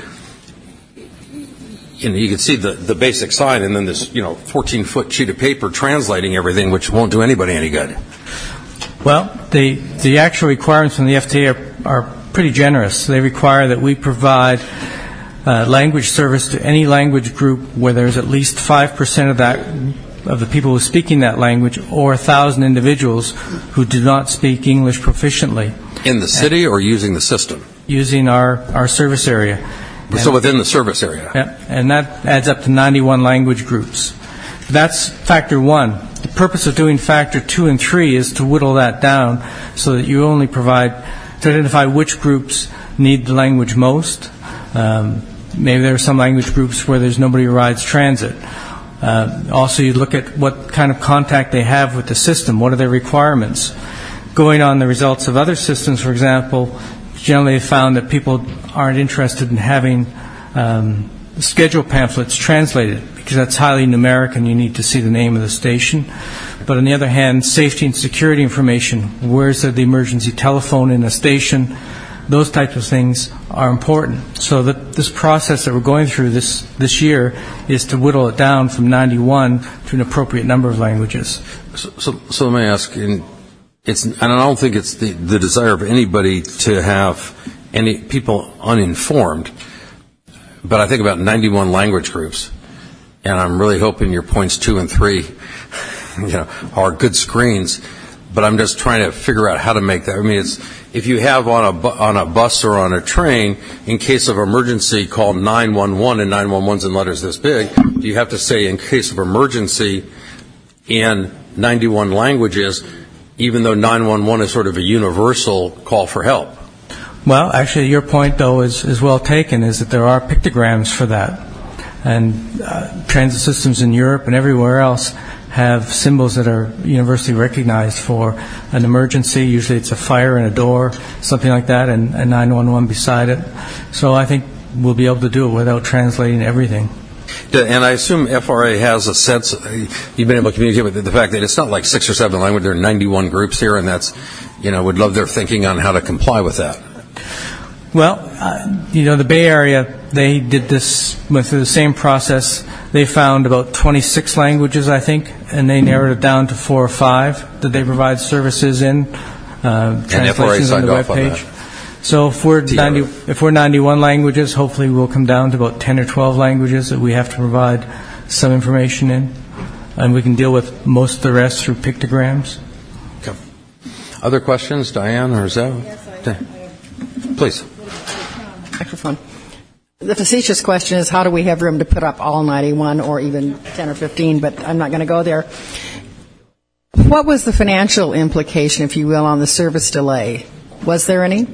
you know, you could see the, the basic sign and then this, you know, fourteen-foot sheet of paper translating everything, which won't do anybody any good. Well, the the actual requirements from the F T A are, are pretty generous. They require that we provide uh, language service to any language group where there's at least five percent of that of the people who are speaking that language, or one thousand individuals who do not speak English proficiently. In the city or using the system? Using our, our service area. So and, within the service area? Yeah, and that adds up to ninety-one language groups. That's factor one. The purpose of doing factor two and three is to whittle that down so that you only provide, to identify which groups need the language most. Um, maybe there are some language groups where there's nobody who rides transit. Uh, also, you look at what kind of contact they have with the system. What are their requirements? Going on the results of other systems, for example, generally found that people aren't interested in having um, schedule pamphlets translated because that's highly numeric and you need to see the name of the station. But on the other hand, safety and security information, where's the emergency telephone in a station, those types of things are important. So that this process that we're going through this, this year is to whittle it down from ninety-one to an appropriate number of languages. So, so, so let me ask, and it's, and I don't think it's the, the desire of anybody to have any people uninformed, but I think about ninety-one language groups, and I'm really hoping your points two and three, you know, are good screens. But I'm just trying to figure out how to make that. I mean, it's if you have on a bu- on a bus or on a train, in case of emergency, call nine one one, and nine one one's in letters this big. Do you have to say in case of emergency in ninety-one languages, even though nine one one is sort of a universal call for help? Well, actually, your point, though, is, is well taken, is that there are pictograms for that. And uh, transit systems in Europe and everywhere else have symbols that are universally recognized for an emergency. Usually it's a fire in a door, something like that, and, and nine one one beside it. So I think we'll be able to do it without translating everything. And I assume F R A has a sense, you've been able to communicate with the fact that it's not like six or seven languages, there are ninety-one groups here, and that's, you know, would love their thinking on how to comply with that. Well, uh, you know, the Bay Area, they did this, went through the same process. They found about twenty-six languages, I think, and they narrowed it down to four or five that they provide services in, uh, translations on the web page. So if we're ninety, if we're ninety-one languages, hopefully we'll come down to about ten or twelve languages that we have to provide some information in, and we can deal with most of the rest through pictograms. Okay. Other questions, Diane or Zoe? Yes, I, I, Please. Microphone. The facetious question is, how do we have room to put up all ninety-one or even ten or fifteen, but I'm not going to go there. What was the financial implication, if you will, on the service delay? Was there any?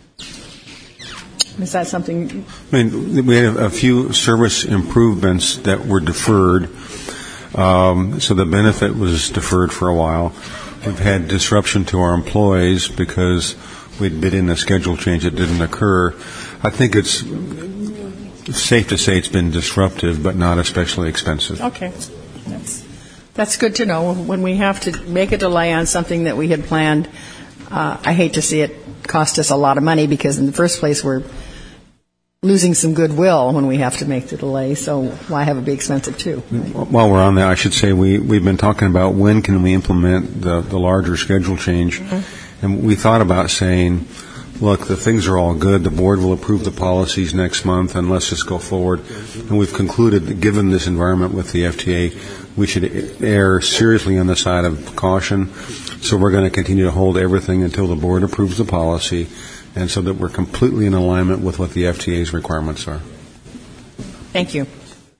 Is that something? I mean, we had a few service improvements that were deferred, um, so the benefit was deferred for a while. We've had disruption to our employees because we'd bid in a schedule change that didn't occur. I think it's safe to say it's been disruptive, but not especially expensive. Okay. That's, that's good to know. When we have to make a delay on something that we had planned, uh, I hate to see it cost us a lot of money, because in the first place we're losing some goodwill when we have to make the delay, so why have it be expensive too? While we're on that, I should say we, we've been talking about when can we implement the, the larger schedule change, mm-hmm. and we thought about saying, look, the things are all good, the board will approve the policies next month, and let's just go forward. And we've concluded that given this environment with the F T A, we should err seriously on the side of caution, so we're going to continue to hold everything until the board approves the policy, and so that we're completely in alignment with what the F T A's requirements are. Thank you.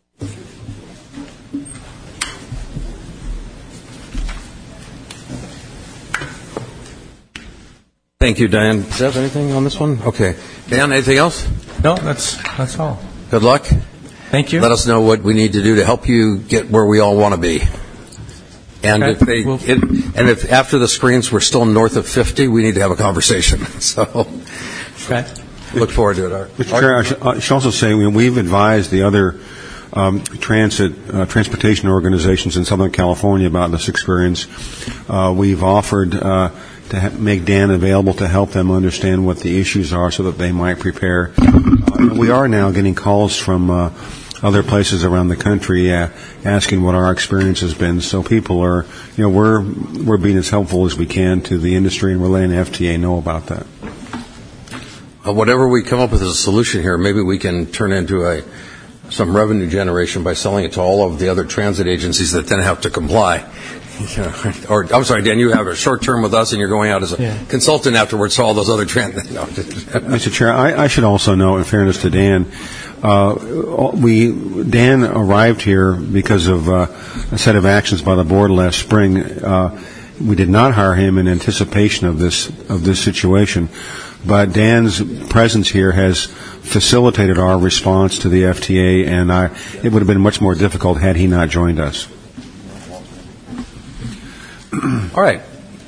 Thank you, Diane. Does that have anything on this one? Okay. Dan, anything else? No, that's that's all. Good luck. Thank you. Let us know what we need to do to help you get where we all want to be. And okay. if they, we'll, it, and if after the screens we're still north of fifty, we need to have a conversation. So, okay. Look forward to it. Art. Mister Chair, I should, I should also say we, we've advised the other um, transit uh, transportation organizations in Southern California about this experience. Uh, we've offered uh, to ha- make Dan available to help them understand what the issues are so that they might prepare. Uh, we are now getting calls from uh, other places around the country uh, asking what our experience has been. So people are, you know, we're we're being as helpful as we can to the industry, and we're letting the F T A know about that. Uh, whatever we come up with as a solution here, maybe we can turn into a some revenue generation by selling it to all of the other transit agencies that then have to comply. You know, or I'm sorry, Dan, you have a short term with us, and you're going out as a yeah. consultant afterwards to all those other transit. No. Mister Chair, I, I should also note, in fairness to Dan, uh, we Dan arrived here because of uh, a set of actions by the board last spring. Uh, we did not hire him in anticipation of this of this situation, but Dan's presence here has facilitated our response to the F T A, and I, it would have been much more difficult had he not joined us. All right.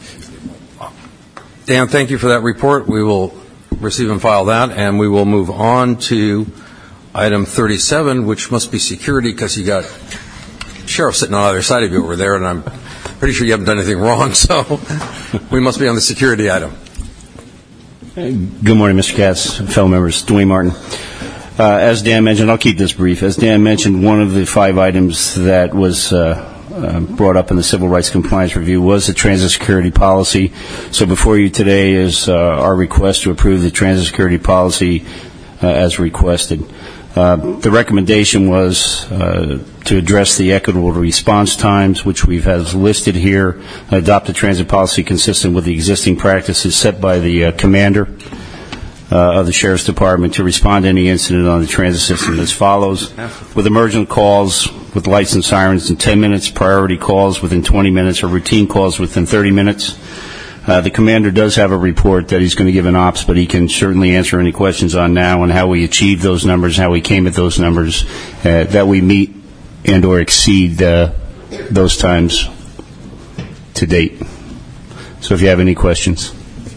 Dan, thank you for that report. We will receive and file that, and we will move on to item thirty-seven, which must be security, because you got sheriff sitting on either side of you over there, and I'm pretty sure you haven't done anything wrong, so we must be on the security item. Good morning, Mister Katz, fellow members, Dwayne Martin. Uh, as Dan mentioned, I'll keep this brief. As Dan mentioned, one of the five items that was uh, uh, brought up in the Civil Rights Compliance Review was the transit security policy. So before you today is uh, our request to approve the transit security policy uh, as requested. Uh, the recommendation was uh, to address the equitable response times, which we've has listed here, adopt a transit policy consistent with the existing practices set by the uh, commander uh, of the Sheriff's Department to respond to any incident on the transit system as follows. With emergent calls with lights and sirens in ten minutes, priority calls within twenty minutes, or routine calls within thirty minutes. Uh, the commander does have a report that he's going to give an ops, but he can certainly answer any questions on now and how we achieved those numbers, how we came at those numbers, uh, that we meet and or exceed uh, those times to date. So if you have any questions.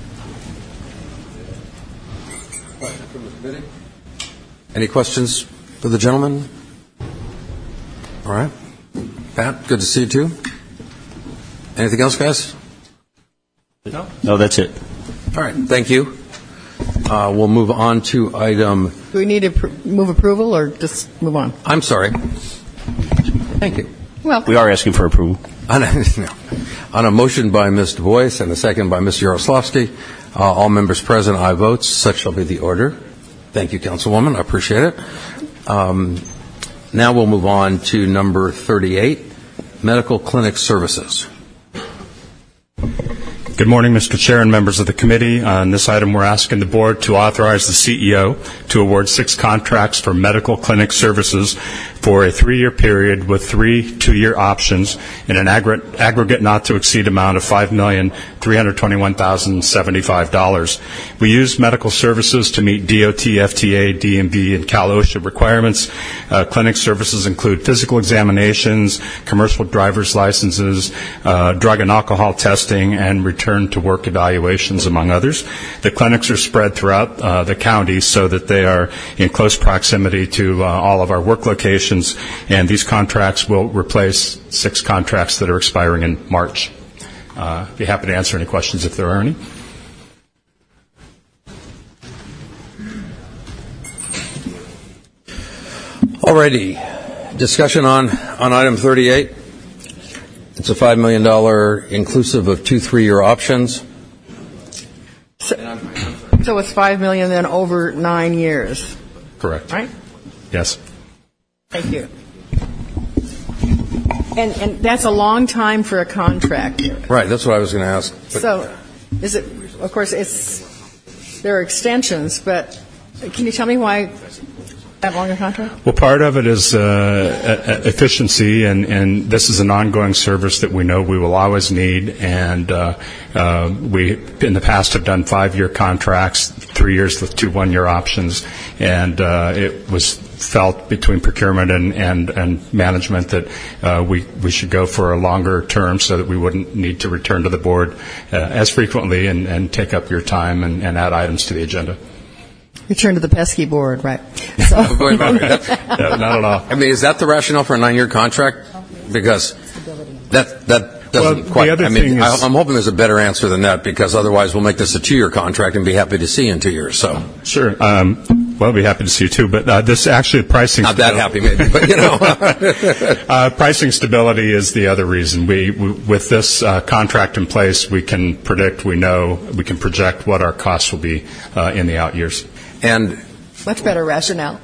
Any questions for the gentleman? All right. Pat, good to see you too. Anything else, guys? No? No, that's it. All right, thank you. Uh, we'll move on to item... Do we need to pr- move approval or just move on? I'm sorry. Thank you. Well, we are asking for approval. On a, no. On a motion by Miz Du Bois and a second by Mister Yaroslavsky, uh, all members present, I vote. Such shall be the order. Thank you, Councilwoman. I appreciate it. Um, now we'll move on to number thirty-eight, medical clinic services. Good morning, Mister Chair and members of the committee. On this item, we're asking the board to authorize the C E O to award six contracts for medical clinic services for a three-year period with three two-year options in an aggregate, aggregate not to exceed amount of five million three hundred twenty-one thousand seventy-five dollars. We use medical services to meet D O T, F T A, D M V, and Cal OSHA requirements. Uh, clinic services include physical examinations, commercial driver's licenses, uh, drug and alcohol testing, and return to work evaluations, among others. The clinics are spread throughout uh, the county so that they are in close proximity to uh, all of our work locations, and these contracts will replace six contracts that are expiring in March. Uh, be happy to answer any questions if there are any. Alrighty. Discussion on, on item thirty-eight. It's a five million dollars inclusive of two three-year options. So, so it's five million dollars then over nine years. Correct. Right? Yes. Thank you. And, and that's a long time for a contract. Right, that's what I was going to ask. But so, is it, of course, it's, there are extensions, but can you tell me why that longer contract? Well, part of it is uh, efficiency, and, and this is an ongoing service that we know we will always need. And uh, uh, we, in the past, have done five-year contracts, three years with two one-year options, and uh, it was felt between procurement and, and, and management that uh, we, we should go for a longer term so that we wouldn't need to return to the board uh, as frequently and, and take up your time and, and add items to the agenda. Return to the pesky board, right? So. Wait, wait, wait. No, not at all. I mean, is that the rationale for a nine-year contract? Because that that doesn't well, quite. The other I mean, thing is, I'm hoping there's a better answer than that, because otherwise we'll make this a two-year contract and be happy to see you in two years. So sure. Um, well, I'll be happy to see you too. But uh, this actually pricing. Not that happy, maybe, but you know. uh, pricing stability is the other reason. We, we with this uh, contract in place, we can predict, we know, we can project what our costs will be uh, in the out years. And much better rationale.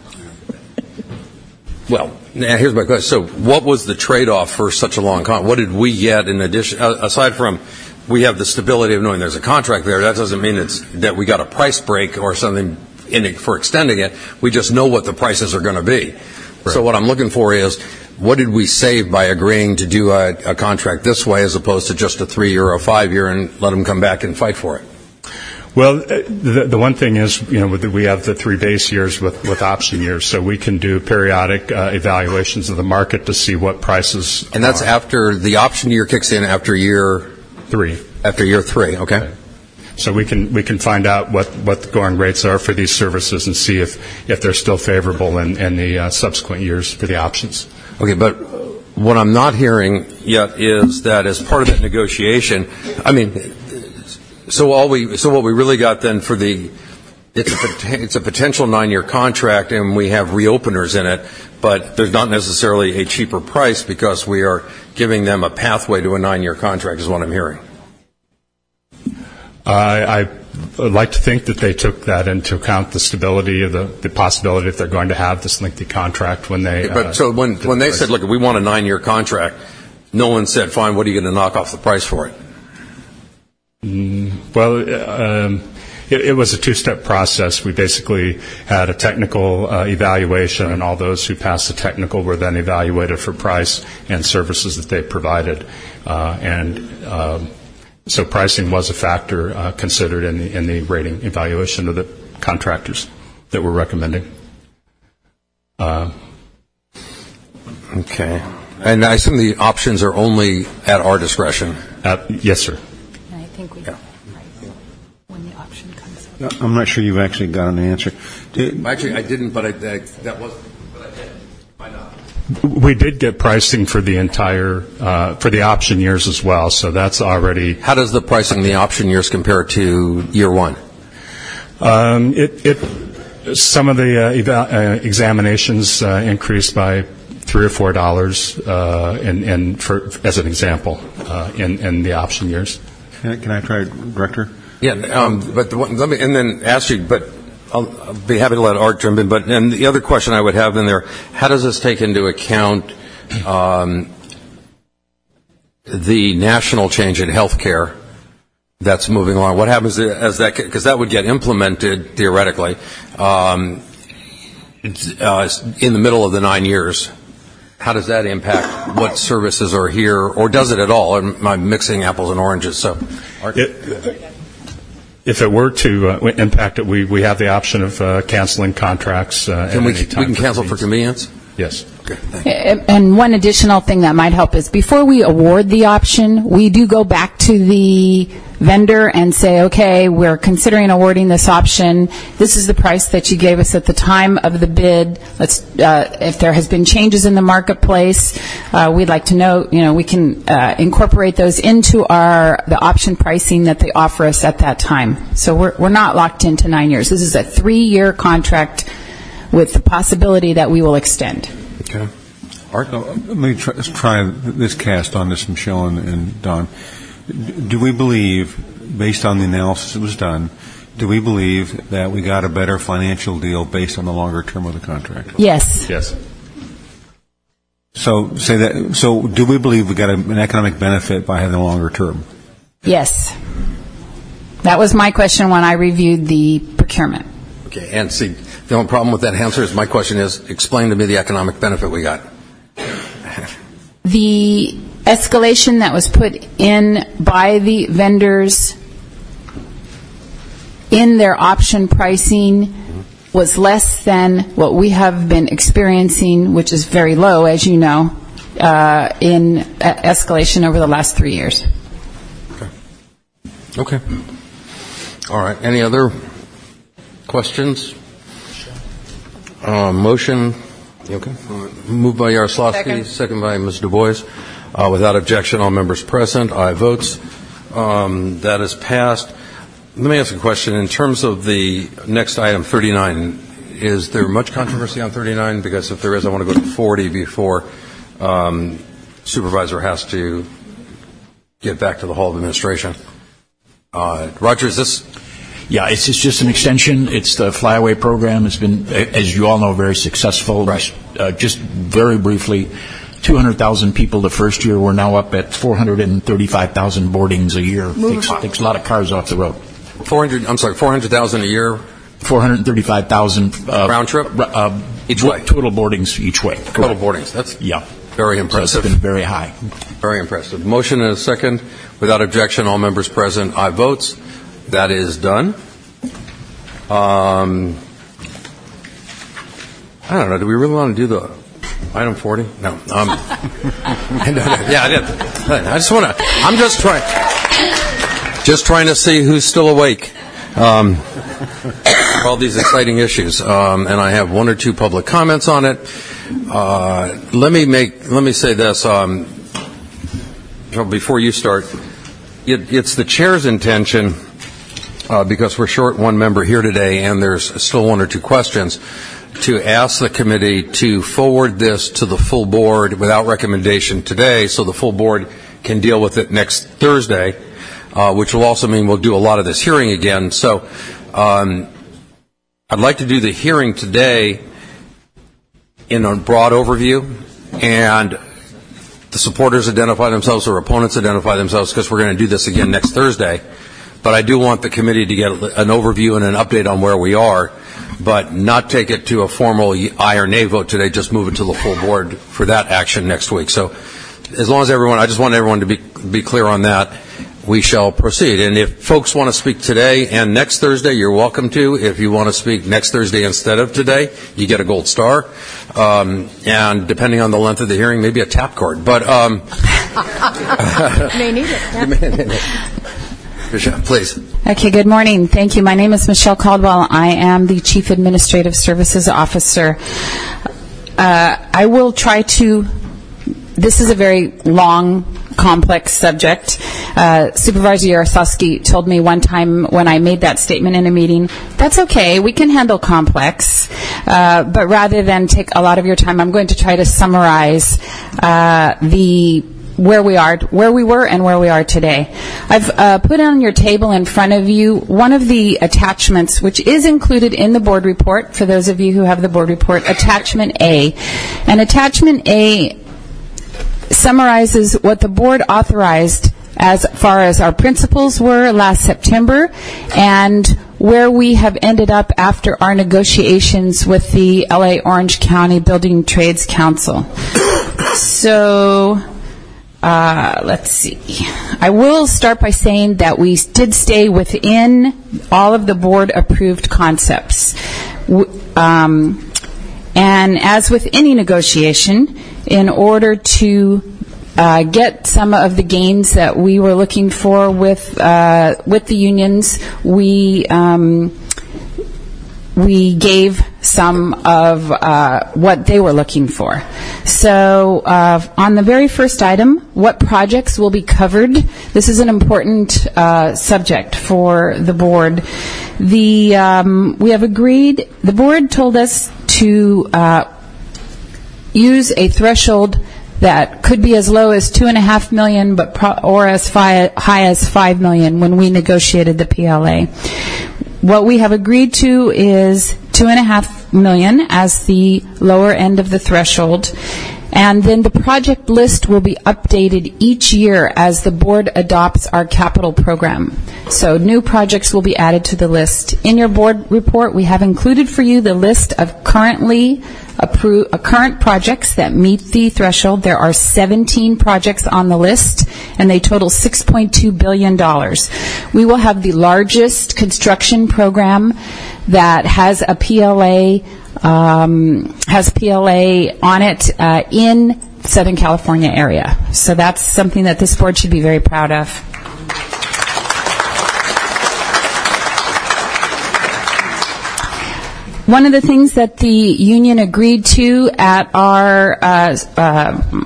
Well, now here's my question. So what was the trade-off for such a long contract? What did we get in addition, uh, aside from we have the stability of knowing there's a contract there, that doesn't mean it's that we got a price break or something in it for extending it. We just know what the prices are going to be. Right. So what I'm looking for is, what did we save by agreeing to do a, a contract this way as opposed to just a three-year or a five-year and let them come back and fight for it? Well, the, the one thing is, you know, we have the three base years with, with option years, so we can do periodic uh, evaluations of the market to see what prices. And that's are. after the option year kicks in after year three. After year three, okay. okay. So we can we can find out what, what the going rates are for these services and see if, if they're still favorable in, in the uh, subsequent years for the options. Okay, but what I'm not hearing yet is that as part of that negotiation, I mean, So all we, so what we really got then for the, it's a, pot- it's a potential nine-year contract, and we have reopeners in it, but there's not necessarily a cheaper price because we are giving them a pathway to a nine-year contract, is what I'm hearing. I, I would like to think that they took that into account, the stability of the, the possibility that they're going to have this lengthy contract when they. But uh, so when when they said, look, we want a nine-year contract, no one said, fine, what are you going to knock off the price for it? Mm, well, um, it, it was a two-step process. We basically had a technical uh, evaluation, and all those who passed the technical were then evaluated for price and services that they provided, uh, and. Um, So pricing was a factor uh, considered in the, in the rating evaluation of the contractors that we're recommending. Uh, okay. And I assume the options are only at our discretion? At, yes, sir. And I think we, yeah. when the option comes up. I'm not sure you've actually got an answer. Did, Actually, I didn't, but I, I, that wasn't. We did get pricing for the entire, uh, for the option years as well, so that's already. How does the pricing the option years compare to year one? Um, it, it, some of the uh, eva- uh, examinations uh, increased by three or four dollars, uh, in, in for as an example, uh, in, in the option years. Can I, can I try, Director? Yeah, um, but the one, let me and then ask you, but. I'll, I'll be happy to let Art jump in, but and the other question I would have in there, how does this take into account um, the national change in healthcare that's moving along? What happens as that, because that would get implemented theoretically um, uh, in the middle of the nine years. How does that impact what services are here, or does it at all? Am I mixing apples and oranges? So, Art? It, If it were to uh, impact it, we, we have the option of uh, canceling contracts. Uh, can at we, any time we can cancel for convenience? Yes. Okay. And one additional thing that might help is before we award the option, we do go back to the vendor and say, okay, we're considering awarding this option. This is the price that you gave us at the time of the bid. Let's, uh, if there has been changes in the marketplace, uh, we'd like to know, you know, we can uh, incorporate those into our the option pricing that they offer us at that time. So we're we're not locked into nine years. This is a three-year contract with the possibility that we will extend. Okay. Art? So, let me try, let's try this cast on this, Michelle and, and Don. Do we believe, based on the analysis that was done, do we believe that we got a better financial deal based on the longer term of the contract? Yes. Yes. So say that. So do we believe we got a, an economic benefit by having a longer term? Yes. That was my question when I reviewed the procurement. Okay, and see, the only problem with that answer is my question is, explain to me the economic benefit we got. The escalation that was put in by the vendors in their option pricing was less than what we have been experiencing, which is very low, as you know, uh, in uh, escalation over the last three years. Okay. Okay. All right. Any other questions? Uh, motion. Okay. Moved by Yaroslavsky, second. second by Miz Du Bois. Uh, without objection, all members present, aye votes. Um, that is passed. Let me ask a question. In terms of the next item, thirty-nine, is there much controversy on thirty-nine? Because if there is, I want to go to forty before um, supervisor has to get back to the Hall of Administration. Uh, Roger, is this? Yeah, it's, it's just an extension. It's the Flyaway program. It's been, as you all know, very successful. Right. Uh, just very briefly, two hundred thousand people the first year. We're now up at four hundred thirty-five thousand boardings a year. Takes, takes a lot of cars off the road. four hundred, I'm sorry, four hundred thousand a year? four hundred thirty-five thousand. Uh, Round trip? Uh, each way? Total boardings each way. Total Correct. boardings. That's yeah. very impressive. So it's been very high. Very impressive. Motion and a second. Without objection, all members present, aye votes. That is done. Um, I don't know. Do we really want to do the item forty? No. Um, yeah, I did. I just want to. I'm just trying. Just trying to see who's still awake. Um, all these exciting issues, um, and I have one or two public comments on it. Uh, let me make. Let me say this. Um, before you start, it, it's the chair's intention uh, because we're short one member here today and there's still one or two questions, to ask the committee to forward this to the full board without recommendation today so the full board can deal with it next Thursday, uh, which will also mean we'll do a lot of this hearing again. So um, I'd like to do the hearing today in a broad overview, and the supporters identify themselves or opponents identify themselves, because we're going to do this again next Thursday. But I do want the committee to get an overview and an update on where we are, but not take it to a formal aye or nay vote today, just move it to the full board for that action next week. So as long as everyone, I just want everyone to be, be clear on that, we shall proceed. And if folks want to speak today and next Thursday, you're welcome to. If you want to speak next Thursday instead of today, you get a gold star. Um, and depending on the length of the hearing, maybe a tap card. But um, may need it. Michelle, please. Okay, good morning. Thank you. My name is Michelle Caldwell. I am the Chief Administrative Services Officer. Uh, I will try to, this is a very long, complex subject. Uh, Supervisor Yaroslavsky told me one time when I made that statement in a meeting, that's okay, we can handle complex, uh, but rather than take a lot of your time, I'm going to try to summarize uh, the where we are, where we were and where we are today. I've uh, put on your table in front of you one of the attachments, which is included in the board report, for those of you who have the board report, Attachment A. And Attachment A summarizes what the board authorized as far as our principles were last September and where we have ended up after our negotiations with the L A Orange County Building Trades Council. So, uh, let's see. I will start by saying that we did stay within all of the board-approved concepts. Um, and as with any negotiation, in order to uh, get some of the gains that we were looking for with uh, with the unions, we um, we gave some of uh, what they were looking for. So uh, on the very first item, what projects will be covered? This is an important uh, subject for the board. The um, we have agreed, the board told us to uh, use a threshold that could be as low as two and a half million, but pro- or as fi- high as five million when we negotiated the P L A. What we have agreed to is two and a half million as the lower end of the threshold, and then the project list will be updated each year as the board adopts our capital program. So new projects will be added to the list. In your board report, we have included for you the list of currently approved, uh, current projects that meet the threshold. There are seventeen projects on the list, and they total six point two billion dollars. We will have the largest construction program that has a P L A um, has P L A on it uh, in Southern California area. So that's something that this board should be very proud of. One of the things that the union agreed to at our uh, uh,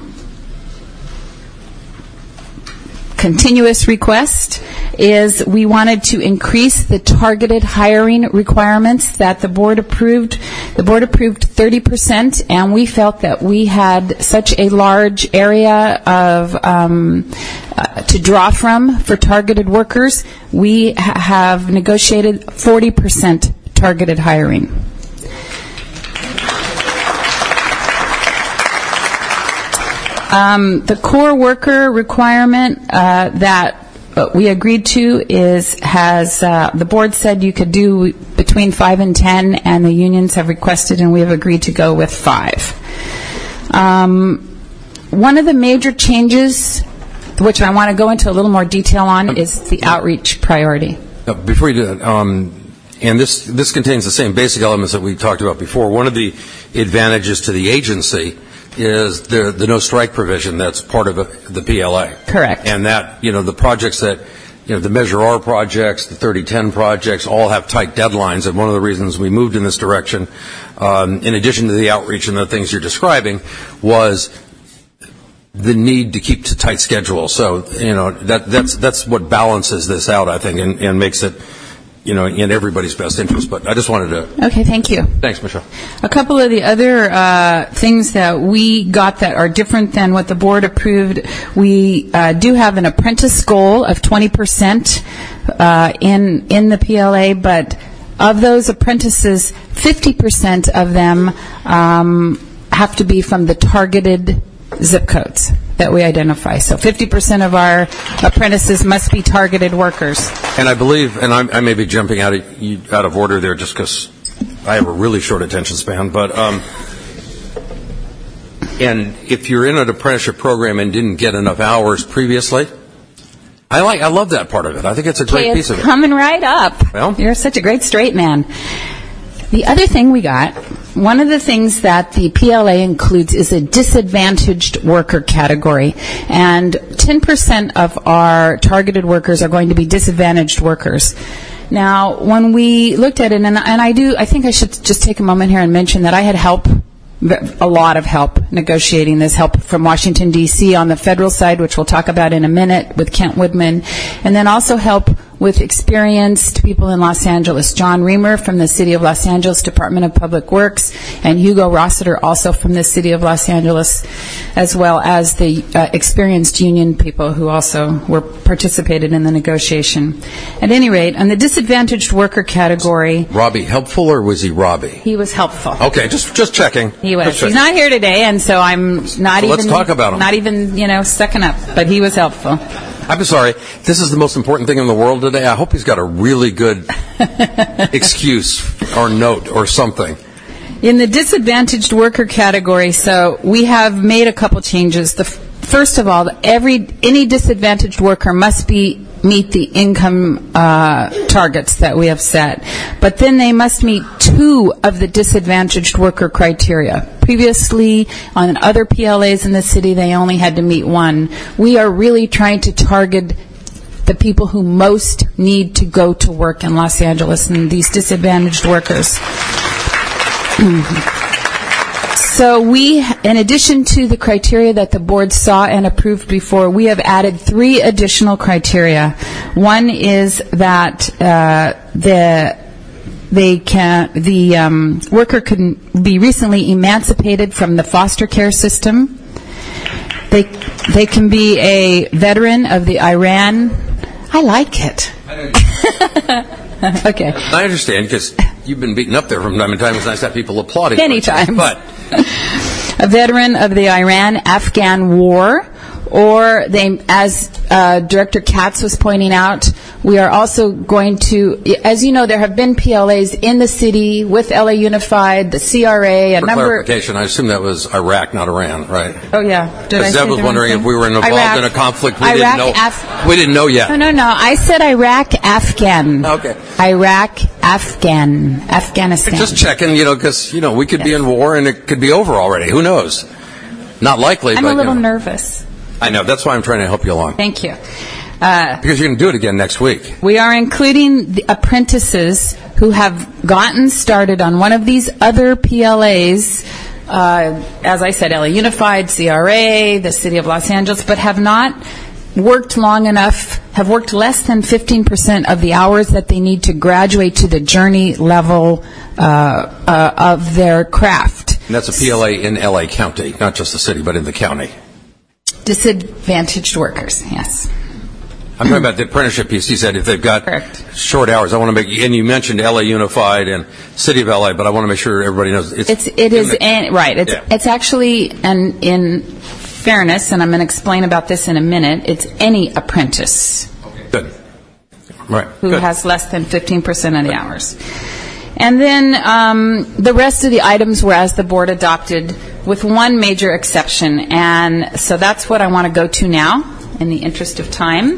continuous request is we wanted to increase the targeted hiring requirements that the board approved. The board approved thirty percent, and we felt that we had such a large area of um, uh, to draw from for targeted workers. We ha- have negotiated forty percent targeted hiring. Um, the core worker requirement uh, that uh, we agreed to is has uh, the board said you could do between five and ten, and the unions have requested, and we have agreed to go with five. Um, one of the major changes, which I want to go into a little more detail on, is the outreach priority. Uh, before you do that, um, and this this contains the same basic elements that we talked about before. One of the advantages to the agency is the the no strike provision that's part of a, the P L A. Correct. And that, you know, the projects that, you know, the Measure R projects, the thirty ten projects, all have tight deadlines. And one of the reasons we moved in this direction, um, in addition to the outreach and the things you're describing, was the need to keep to tight schedule. So, you know, that that's that's what balances this out, I think, and, and makes it you know, in everybody's best interest. But I just wanted to... Okay, thank you. Thanks, Michelle. A couple of the other uh, things that we got that are different than what the board approved, we uh, do have an apprentice goal of twenty percent uh, in, in the P L A, but of those apprentices, fifty percent of them um, have to be from the targeted zip codes that we identify. So fifty percent of our apprentices must be targeted workers. And I believe, and I, I may be jumping out of, you- out of order there just because I have a really short attention span, but um, and if you're in an apprenticeship program and didn't get enough hours previously, I like, I love that part of it. I think it's a great Okay, piece it's of it. coming right up. Well. You're such a great straight man. The other thing we got, one of the things that the P L A includes is a disadvantaged worker category. And ten percent of our targeted workers are going to be disadvantaged workers. Now, when we looked at it, and, and I do, I think I should just take a moment here and mention that I had help, a lot of help negotiating this, help from Washington, D C on the federal side, which we'll talk about in a minute with Kent Woodman, and then also help with experienced people in Los Angeles. John Reamer from the City of Los Angeles Department of Public Works, and Hugo Rossiter also from the City of Los Angeles, as well as the uh, experienced union people who also were participated in the negotiation. At any rate, on the disadvantaged worker category, Robbie helpful, or was he Robbie? he was helpful. Okay, just just checking. He was. Just checking. He's not here today, and so I'm not So even. let's talk about him. Not even, you know, sucking up. But he was helpful. I'm sorry. This is the most important thing in the world today. I hope he's got a really good excuse or note or something. In the disadvantaged worker category, so we have made a couple changes. The f- first of all, every any disadvantaged worker must be meet the income uh, targets that we have set, but then they must meet two of the disadvantaged worker criteria. Previously, on other P L As in the city, they only had to meet one. We are really trying to target the people who most need to go to work in Los Angeles, and these disadvantaged workers. So we, in addition to the criteria that the board saw and approved before, we have added three additional criteria. One is that uh, the they can the um, worker can be recently emancipated from the foster care system. They they can be a veteran of the Iran. I like it. Okay. I understand, because you've been beaten up there from time to time. It's nice to have people applauding. Many times. But a veteran of the Iran-Afghan war, or they, as uh, Director Katz was pointing out, we are also going to, as you know, there have been P L As in the city with L A Unified, the C R A, a for number. clarification, I assume that was Iraq, not Iran, right? Oh yeah. Did I Because say Deb was the wondering wrong if we were involved Iraq. in a conflict we Iraq, didn't know. Af- we didn't know yet. No, no, no. I said Iraq, Afghan. Okay. Iraq, Afghan, Afghanistan. Just checking, you know, because you know we could be in war and it could be over already. Who knows? Not likely. I'm but, a little you know. nervous. I know. That's why I'm trying to help you along. Thank you. Uh, Because you're going to do it again next week. We are including the apprentices who have gotten started on one of these other P L As, uh, as I said, L A Unified, C R A, the City of Los Angeles, but have not worked long enough, have worked less than fifteen percent of the hours that they need to graduate to the journey level uh, uh, of their craft. And that's a P L A in L A County, not just the city, but in the county. Disadvantaged workers, yes. I'm talking about the apprenticeship piece. You said if they've got Correct. short hours, I want to make. And you mentioned L A Unified and City of L A, but I want to make sure everybody knows it's. It's it is the, an, right. It's yeah. it's actually, and in fairness, and I'm going to explain about this in a minute. It's any apprentice Good. Right. who Good. has less than fifteen percent of the hours. And then um, the rest of the items were as the board adopted, with one major exception. And so that's what I want to go to now, in the interest of time.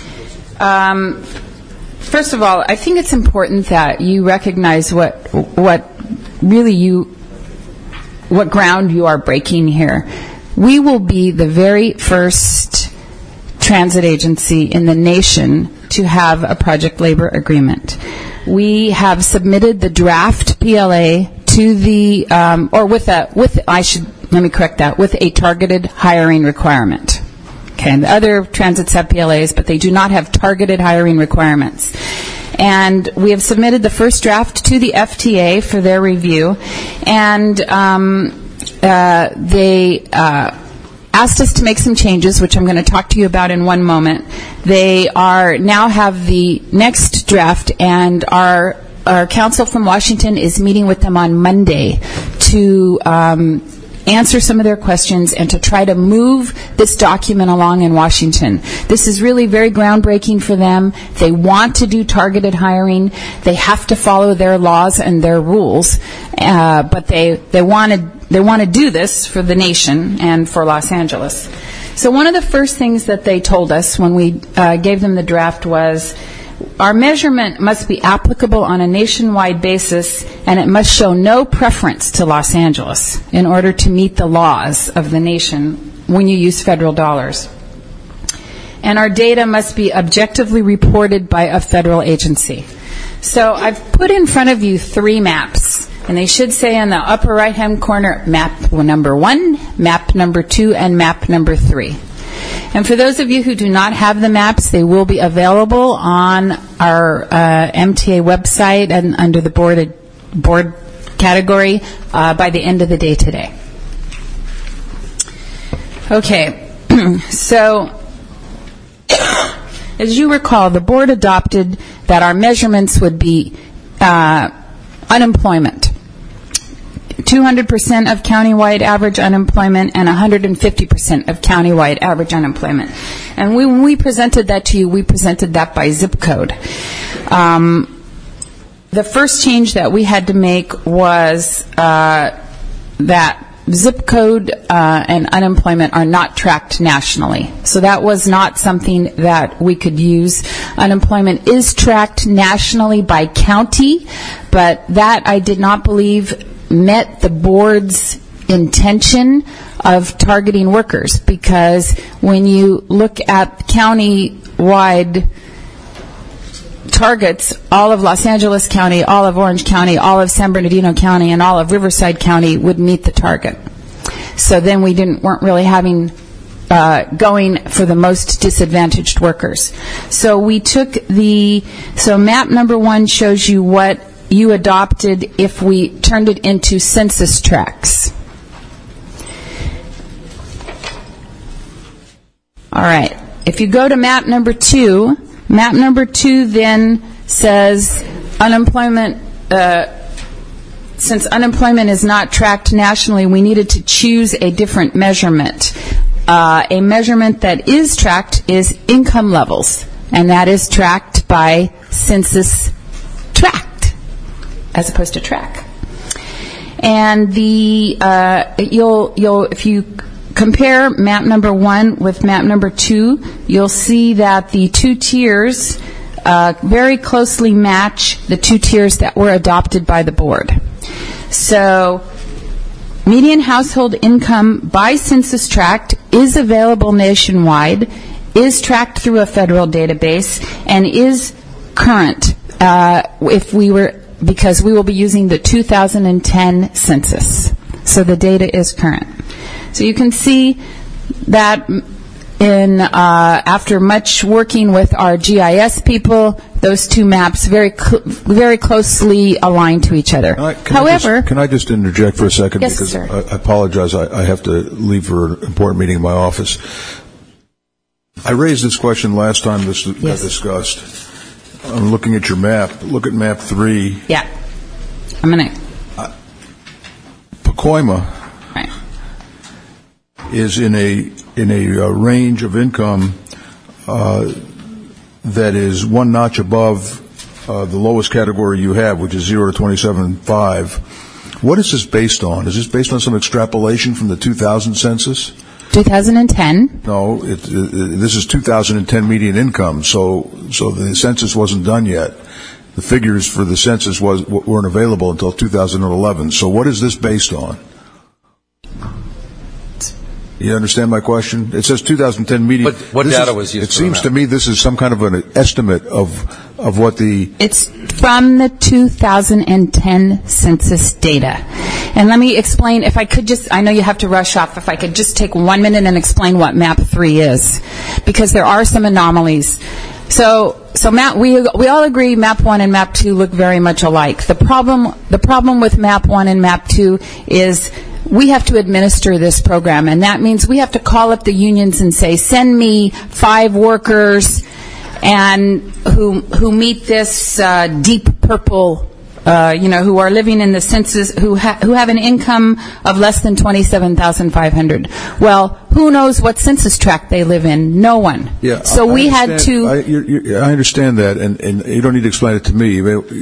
Um, first of all, I think it's important that you recognize what what really you what ground you are breaking here. We will be the very first transit agency in the nation to have a project labor agreement. We have submitted the draft P L A to the, um, or with a, with, I should, let me correct that, with a targeted hiring requirement. Okay, and the other transits have P L As, but they do not have targeted hiring requirements. And we have submitted the first draft to the F T A for their review. And um, uh, they uh, asked us to make some changes, which I'm going to talk to you about in one moment. They are now have the next draft, and our our counsel from Washington is meeting with them on Monday to um, answer some of their questions and to try to move this document along in Washington. This is really very groundbreaking for them. They want to do targeted hiring. They have to follow their laws and their rules, uh, but they they want to they want to do this for the nation and for Los Angeles. So one of the first things that they told us when we uh, gave them the draft was, our measurement must be applicable on a nationwide basis, and it must show no preference to Los Angeles in order to meet the laws of the nation when you use federal dollars. And our data must be objectively reported by a federal agency. So I've put in front of you three maps, and they should say in the upper right-hand corner, map number one, map number two, and map number three. And for those of you who do not have the maps, they will be available on our uh, M T A website and under the board board category uh, by the end of the day today. Okay, so as you recall, the board adopted that our measurements would be uh, unemployment. two hundred percent of countywide average unemployment and one hundred fifty percent of countywide average unemployment. And we, when we presented that to you, we presented that by zip code. Um, the first change that we had to make was uh, that zip code uh, and unemployment are not tracked nationally. So that was not something that we could use. Unemployment is tracked nationally by county, but that I did not believe met the board's intention of targeting workers, because when you look at county-wide targets, all of Los Angeles County, all of Orange County, all of San Bernardino County, and all of Riverside County would meet the target. So then we didn't weren't really having uh, going for the most disadvantaged workers. So we took the so map number one shows you what you adopted if we turned it into census tracts. All right. If you go to map number two, map number two then says unemployment, uh, since unemployment is not tracked nationally, we needed to choose a different measurement. Uh, a measurement that is tracked is income levels, and that is tracked by census tract, as opposed to track. And the uh, you'll you'll if you compare map number one with map number two, you'll see that the two tiers uh, very closely match the two tiers that were adopted by the board. So median household income by census tract is available nationwide, is tracked through a federal database, and is current uh, if we were because we will be using the two thousand ten census. So the data is current. So you can see that in uh, after much working with our G I S people, those two maps very cl- very closely align to each other. Can I, can However, I just, can I just interject for a second? Yes, because sir. I, I apologize. I, I have to leave for an important meeting in my office. I raised this question last time this got Yes. discussed. I'm looking at your map. Look at map three. Yeah, I'm gonna. Pacoima Right. is in a in a uh, range of income uh, that is one notch above uh, the lowest category you have, which is zero to twenty-seven point five. What is this based on? Is this based on some extrapolation from the two thousand census? two thousand ten. No, it, it, this is two thousand ten median income, so so the census wasn't done yet. The figures for the census was weren't available until two thousand eleven. So what is this based on? You understand my question? It says two thousand ten median. But what This data is- was used It for the seems map? to me this is some kind of an estimate of of what the It's from the two thousand ten census data. And let me explain, if I could just, I know you have to rush off, if I could just take one minute and explain what map three is, because there are some anomalies. So, so map, we, we all agree map one and map two look very much alike. The problem, the problem with map one and map two is we have to administer this program, and that means we have to call up the unions and say, send me five workers and who, who meet this uh, deep purple Uh, you know, who are living in the census, who ha- who have an income of less than twenty-seven thousand five hundred. Well, who knows what census tract they live in? No one. Yeah, so I, we I had to. I, you're, you're, I understand that, and, and you don't need to explain it to me.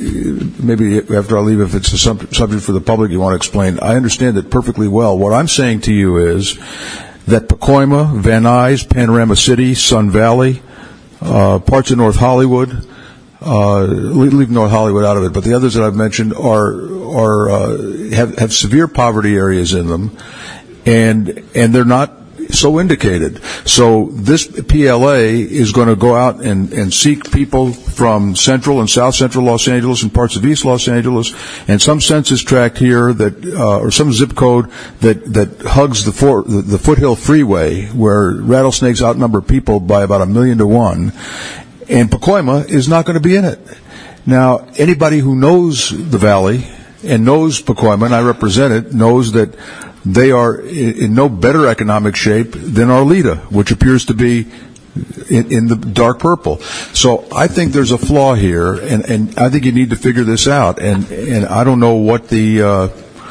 Maybe after I leave, if it's a sub- subject for the public you want to explain. I understand it perfectly well. What I'm saying to you is that Pacoima, Van Nuys, Panorama City, Sun Valley, uh, parts of North Hollywood. Uh, leave North Hollywood out of it, but the others that I've mentioned are are uh, have have severe poverty areas in them, and and they're not so indicated. So this P L A is going to go out and and seek people from central and south central Los Angeles and parts of East Los Angeles, and some census tract here that uh, or some zip code that that hugs the for, the, the Foothill Freeway, where rattlesnakes outnumber people by about a million to one. And Pacoima is not going to be in it. Now, anybody who knows the valley and knows Pacoima, and I represent it, knows that they are in no better economic shape than Arleta, which appears to be in, in the dark purple. So I think there's a flaw here, and, and I think you need to figure this out. And, and I don't know what the... Uh,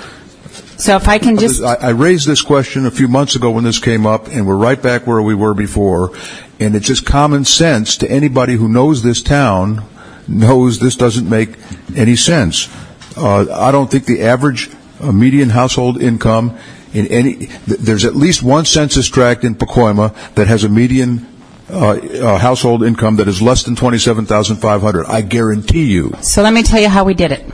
so if I can just... I, I raised this question a few months ago when this came up, and we're right back where we were before. And it's just common sense to anybody who knows this town, knows this doesn't make any sense. Uh, I don't think the average uh, median household income in any, th- there's at least one census tract in Pacoima that has a median uh, uh, household income that is less than twenty-seven thousand five hundred. I guarantee you. So let me tell you how we did it.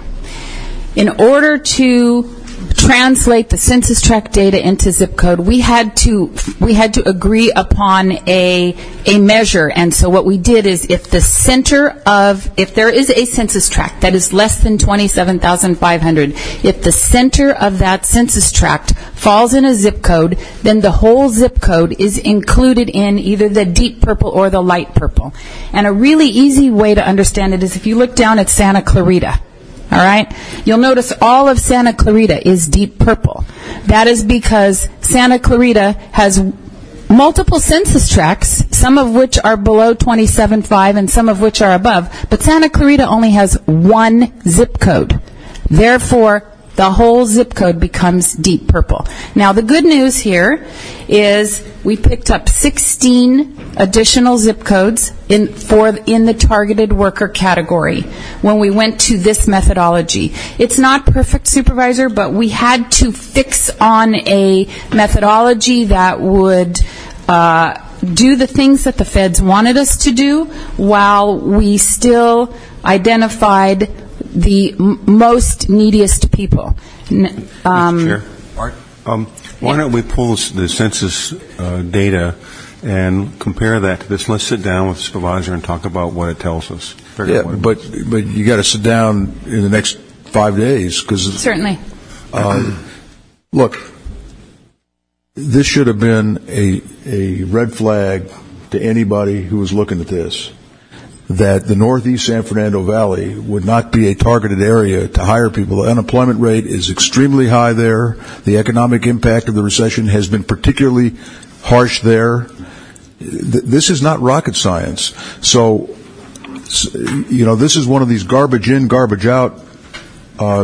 In order to translate the census tract data into zip code, we had to we had to agree upon a a measure. And so what we did is, if the center of if there is a census tract that is less than twenty-seven thousand five hundred, if the center of that census tract falls in a zip code, then the whole zip code is included in either the deep purple or the light purple. And a really easy way to understand it is if you look down at Santa Clarita. All right? You'll notice all of Santa Clarita is deep purple. That is because Santa Clarita has multiple census tracts, some of which are below twenty-seven point five and some of which are above. But Santa Clarita only has one zip code. Therefore, the whole zip code becomes deep purple. Now, the good news here is we picked up sixteen additional zip codes in for in the targeted worker category when we went to this methodology. It's not perfect, Supervisor, but we had to fix on a methodology that would uh, do the things that the feds wanted us to do while we still identified the m- most neediest people. N- um, Mister Chair, Art, um, why don't we pull the census uh, data and compare that to this? Let's sit down with the supervisor and talk about what it tells us. Yeah, but but you got to sit down in the next five days because certainly. Um, look, this should have been a a red flag to anybody who was looking at this, that the Northeast San Fernando Valley would not be a targeted area to hire people. The unemployment rate is extremely high there. The economic impact of the recession has been particularly harsh there. This is not rocket science. So, you know, this is one of these garbage in, garbage out uh,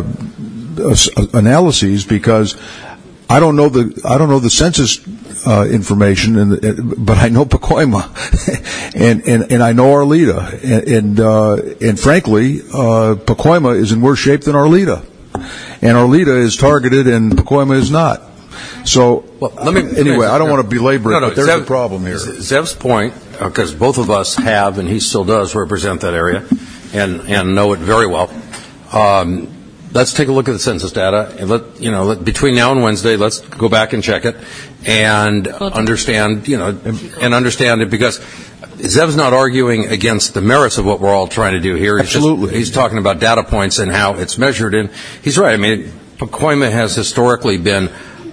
analyses, because I don't know the I don't know the census uh, information, and but I know Pacoima, and, and and I know Arleta, and and, uh, and frankly, uh, Pacoima is in worse shape than Arleta, and Arleta is targeted, and Pacoima is not. So, well, let me anyway. I don't want to belabor it, no, no, but there's Zev, a problem here. Zev's point, because uh, both of us have, and he still does, represent that area, and and know it very well. Um, Let's take a look at the census data, and let you know. Let, between now and Wednesday, let's go back and check it, and understand, you know, and understand it, because Zev's not arguing against the merits of what we're all trying to do here. He's Absolutely, just, he's talking about data points and how it's measured. And he's right. I mean, Pacoima has historically been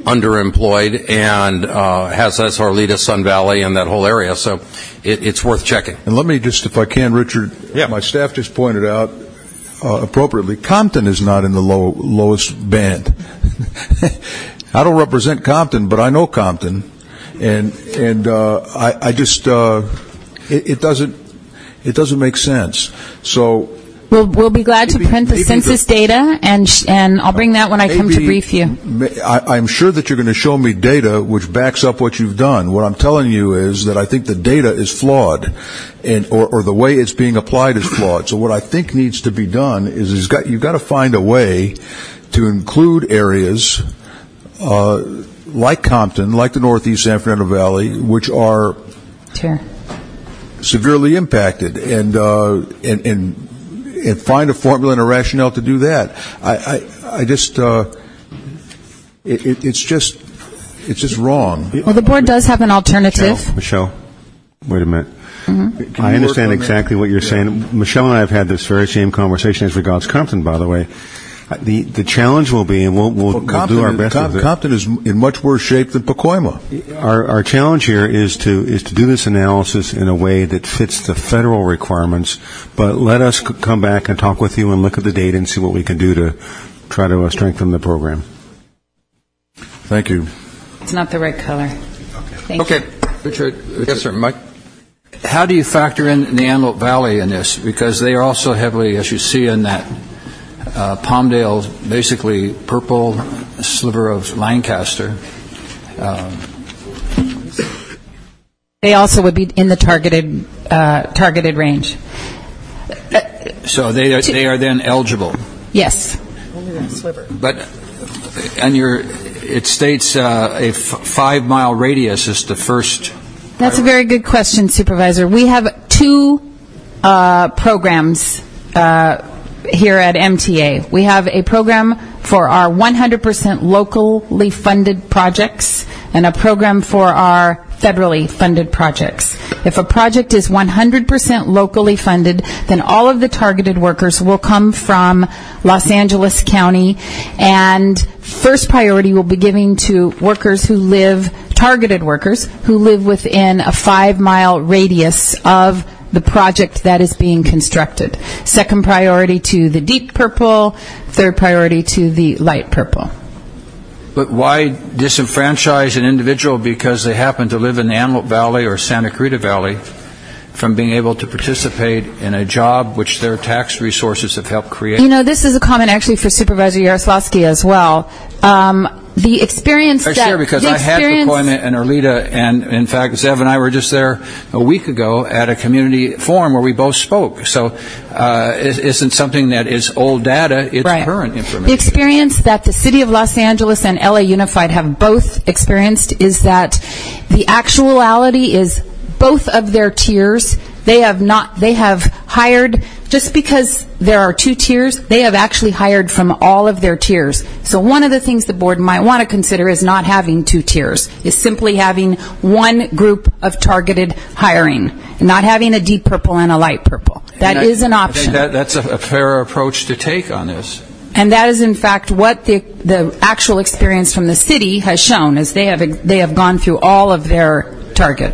underemployed and uh, has us Arleta, Sun Valley, and that whole area. So it, it's worth checking. And let me just, if I can, Richard, yeah. my staff just pointed out uh, appropriately, Compton is not in the low, lowest band. I don't represent Compton, but I know Compton, and and uh, I, I just uh, it, it doesn't it doesn't make sense. So. We'll, we'll be glad maybe, to print the census the, data, and sh- and I'll bring that when I maybe, come to brief you. I, I'm sure that you're going to show me data which backs up what you've done. What I'm telling you is that I think the data is flawed, and or, or the way it's being applied is flawed. So what I think needs to be done is, is got, you've got to find a way to include areas uh, like Compton, like the Northeast San Fernando Valley, which are sure. severely impacted, and uh, and and. and find a formula and a rationale to do that. I, I, I just, uh, it, it, it's just, it's just wrong. Well, the board does have an alternative. Michelle, Michelle wait a minute. Mm-hmm. I understand exactly what you're yeah. saying. Michelle and I have had this very same conversation as regards Compton, by the way. The the challenge will be, and we'll we'll, well, Compton, we'll do our best Com- with it. Compton is in much worse shape than Pacoima. Our our challenge here is to is to do this analysis in a way that fits the federal requirements, but let us c- come back and talk with you and look at the data and see what we can do to try to uh, strengthen the program. Thank you. It's not the right color. Thank okay. you. Richard, Richard. Yes, sir. Mike? How do you factor in the Antelope Valley in this? Because they are also heavily, as you see in that Uh, Palmdale, basically purple sliver of Lancaster. Um, they also would be in the targeted uh, targeted range. So they are, they are then eligible. Yes. Only that sliver. But and your it states uh, a f- five mile radius is the first. That's a very good question, Supervisor. We have two uh, programs. Uh, Here at M T A, we have a program for our one hundred percent locally funded projects and a program for our federally funded projects. If a project is one hundred percent locally funded, then all of the targeted workers will come from Los Angeles County, and first priority will be given to workers who live, targeted workers, who live within a five-mile radius of the project that is being constructed. Second priority to the deep purple, third priority to the light purple. But why disenfranchise an individual because they happen to live in the Antelope Valley or Santa Cruz Valley from being able to participate in a job which their tax resources have helped create? You know, this is a comment actually for Supervisor Yaroslavsky as well. Um, the experience Actually, that... Sure, because the I had Pacoima and Arleta, and in fact, Zev and I were just there a week ago at a community forum where we both spoke. So uh, it isn't something that is old data, it's right. current information. The experience that the City of Los Angeles and L A Unified have both experienced is that the actuality is both of their tiers, they have not, they have hired, just because there are two tiers, they have actually hired from all of their tiers. So one of the things the board might want to consider is not having two tiers, is simply having one group of targeted hiring, not having a deep purple and a light purple. That I, is an I option. think that, that's a, a fair approach to take on this. And that is, in fact, what the the actual experience from the city has shown, is they have they have gone through all of their target.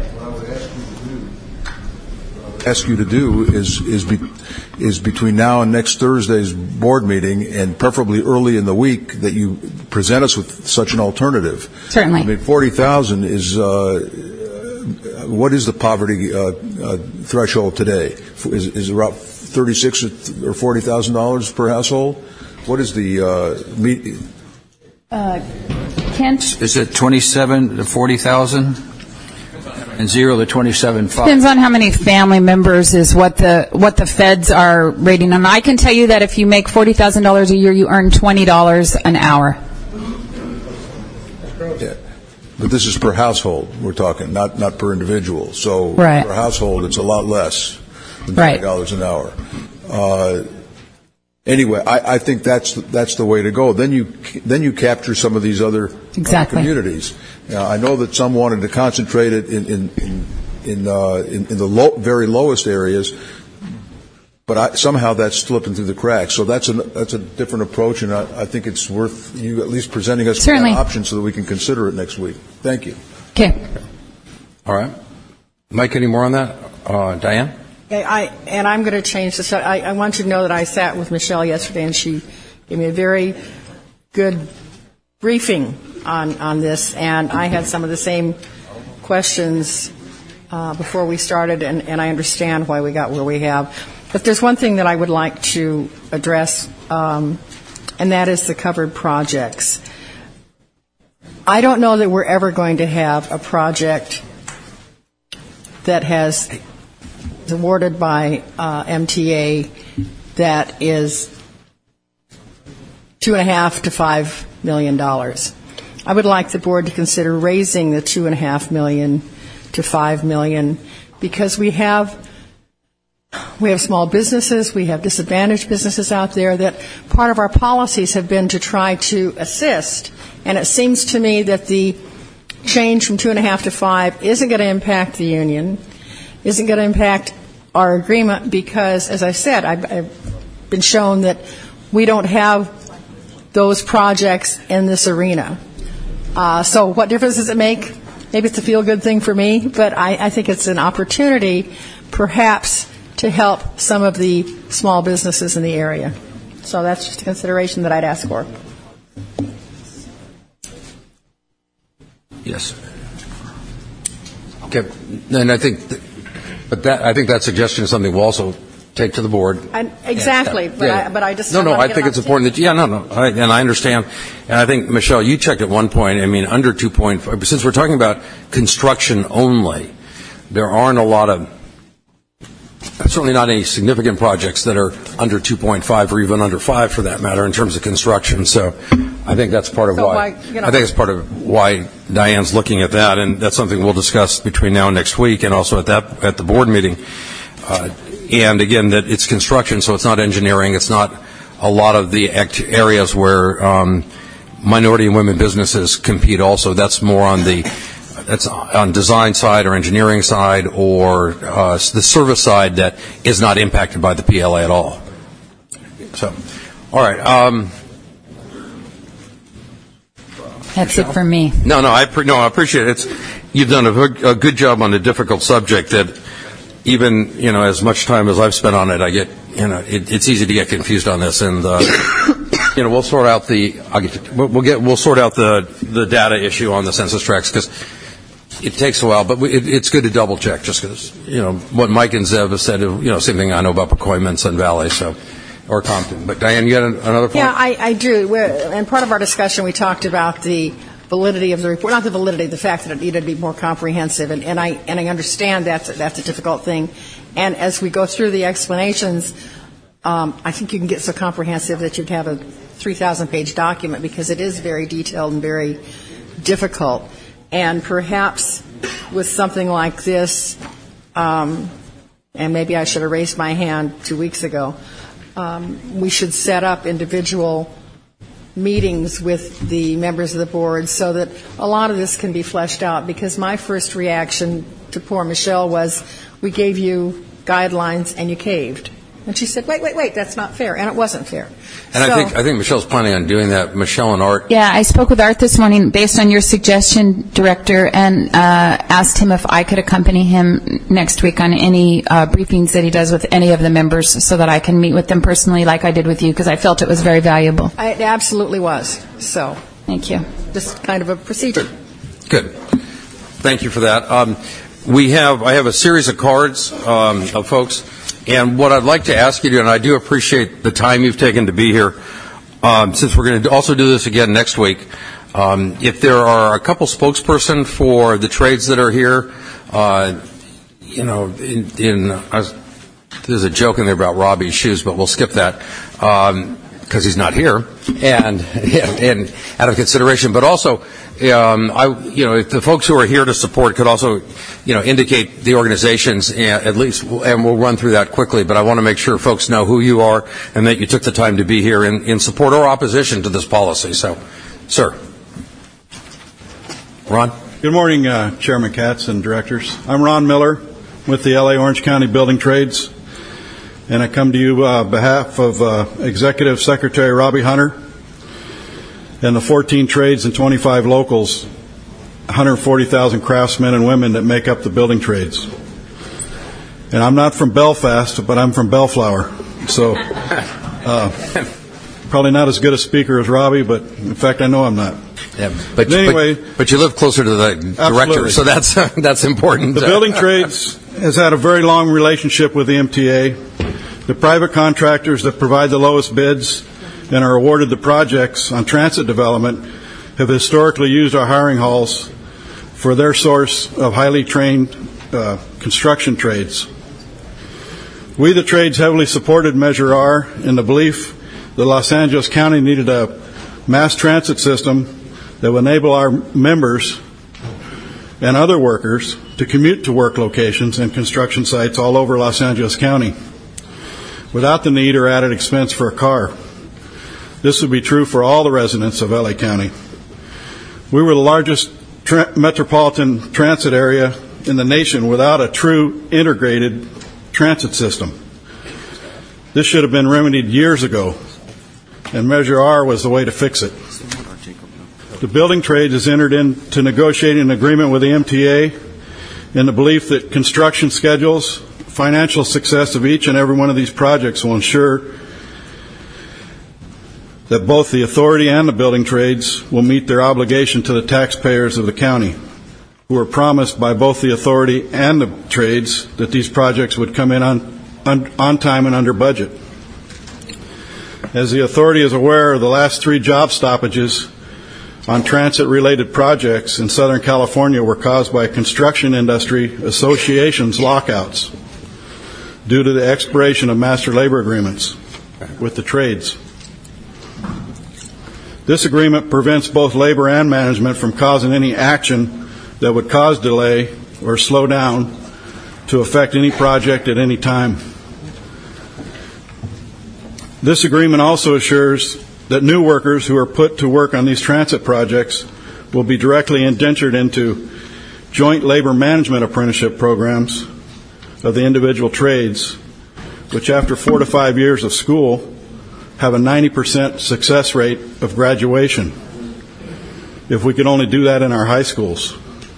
Ask you to do is is be, is between now and next Thursday's board meeting, and preferably early in the week, that you present us with such an alternative. Certainly. I mean, forty thousand is uh, what is the poverty uh, uh, threshold today? Is is it about thirty six or forty thousand dollars per household? What is the uh, meet? Uh, Kent? Is it twenty seven to forty thousand? And zero to twenty-seven five. Depends on how many family members is what the what the feds are rating. And I can tell you that if you make forty thousand dollars a year, you earn twenty dollars an hour. Yeah. But this is per household, we're talking, not not per individual. So right. per household, it's a lot less than twenty dollars right. an hour. Uh, anyway, I, I think that's that's the way to go. Then you then you capture some of these other exactly. uh, communities. Now, I know that some wanted to concentrate it in in in in, uh, in, in the low, very lowest areas. but I, somehow that's slipping through the cracks. So that's a, that's a different approach, and I, I think it's worth you at least presenting us Certainly. with that option so that we can consider it next week. Thank you. Okay. All right. Mike, any more on that? Uh, Diane? I, and I'm going to change this. I, I want you to know that I sat with Michelle yesterday, and she gave me a very good briefing on, on this, and I had some of the same questions uh, before we started, and, and I understand why we got where we have. But there's one thing that I would like to address, um, and that is the covered projects. I don't know that we're ever going to have a project that has awarded by uh, M T A that is two and a half to five million dollars. I would like the board to consider raising the two and a half million to five million, because we have we have small businesses, we have disadvantaged businesses out there that part of our policies have been to try to assist, and it seems to me that the change from two and a half to five isn't going to impact the union, isn't going to impact our agreement, because, as I said, I've, I've been shown that we don't have those projects in this arena. Uh, so what difference does it make? Maybe it's a feel-good thing for me, but I, I think it's an opportunity, perhaps, to help some of the small businesses in the area. So that's just a consideration that I'd ask for. Yes. Okay. And I think, th- but that I think that suggestion is something we'll also take to the board. And exactly, Yeah. but, Yeah. I, but I just no, no. want to I get think an it's important that yeah, no, no, I, and I understand. And I think Michelle, you checked at one point. I mean, under two point five. Since we're talking about construction only, there aren't a lot of, certainly not any significant projects that are under two point five or even under five, for that matter, in terms of construction. So I think that's part of So why. why, you know, I think it's part of why Diane's looking at that, and that's something we'll discuss between now and next week, and also at that at the board meeting. Uh, and again, that it's construction, so it's not engineering. It's not a lot of the act- areas where um, minority and women businesses compete. Also, that's more on the that's on design side or engineering side or uh, the service side that is not impacted by the P L A at all. So, all right. Um, That's it for me. No, no, I pre- no, I appreciate it. It's, you've done a, a good job on a difficult subject that even, you know, as much time as I've spent on it, I get, you know, it, it's easy to get confused on this, and uh, you know, we'll sort out the, I'll get to, we'll get, we'll sort out the the data issue on the census tracts, because it takes a while, but we, it, it's good to double check, just because, you know, what Mike and Zev have said, you know, same thing I know about Pacoima and Sun Valley, so, or Compton. But Diane, you got another point? Yeah, I, I do. We're, and part of our discussion, we talked about the validity of the report, not the validity, the fact that it needed to be more comprehensive, and, and I and I understand that's a, that's a difficult thing. And as we go through the explanations, um, I think you can get so comprehensive that you'd have a three thousand page document, because it is very detailed and very difficult. And perhaps with something like this, um, and maybe I should have raised my hand two weeks ago, um, we should set up individual meetings with the members of the board so that a lot of this can be fleshed out, because my first reaction to poor Michelle was, we gave you guidelines and you caved. And she said, wait, wait, wait, that's not fair. And it wasn't fair. And so, I think I think Michelle's planning on doing that. Michelle and Art. Yeah, I spoke with Art this morning based on your suggestion, Director, and uh, asked him if I could accompany him next week on any uh, briefings that he does with any of the members, so that I can meet with them personally like I did with you, because I felt it was very valuable. I, it absolutely was. So thank you. Just kind of a procedure. Good. Thank you for that. Um, we have I have a series of cards um, of folks. And what I'd like to ask you to, and I do appreciate the time you've taken to be here, um, since we're going to also do this again next week, um, if there are a couple spokesperson for the trades that are here, uh, you know, in, in I was, there's a joke in there about Robbie's shoes, but we'll skip that um, because he's not here, and, and out of consideration. But also, um, I, you know, if the folks who are here to support could also, you know, indicate the organizations at least, and we'll run through that quickly. But I want to make sure folks know who you are and that you took the time to be here in, in support or opposition to this policy. So, sir, Ron. Good morning, uh, Chairman Katz and directors. I'm Ron Miller with the L A Orange County Building Trades. and I come to you uh, on behalf of uh, Executive Secretary Robbie Hunter and the fourteen trades and twenty-five locals, one hundred forty thousand craftsmen and women that make up the building trades. And I'm not from Belfast, but I'm from Bellflower. So uh, probably not as good a speaker as Robbie, but in fact, I know I'm not. Yeah, but, but anyway, but, but you live closer to the director, so that's that's important. The building trades has had a very long relationship with the M T A. The private contractors that provide the lowest bids and are awarded the projects on transit development have historically used our hiring halls for their source of highly trained uh, construction trades. We, the trades, heavily supported Measure R in the belief that Los Angeles County needed a mass transit system that would enable our members and other workers to commute to work locations and construction sites all over Los Angeles County without the need or added expense for a car. This would be true for all the residents of L A County. We were the largest tra- metropolitan transit area in the nation without a true integrated transit system. This should have been remedied years ago, and Measure R was the way to fix it. The building trades has entered into negotiating an agreement with the M T A in the belief that construction schedules, financial success of each and every one of these projects will ensure that both the authority and the building trades will meet their obligation to the taxpayers of the county, who were promised by both the authority and the trades that these projects would come in on, on, on time and under budget. As the authority is aware, the last three job stoppages on transit-related projects in Southern California were caused by construction industry associations lockouts due to the expiration of master labor agreements with the trades. This agreement prevents both labor and management from causing any action that would cause delay or slow down to affect any project at any time. This agreement also assures that new workers who are put to work on these transit projects will be directly indentured into joint labor management apprenticeship programs of the individual trades, which after four to five years of school have a ninety percent success rate of graduation, if we could only do that in our high schools.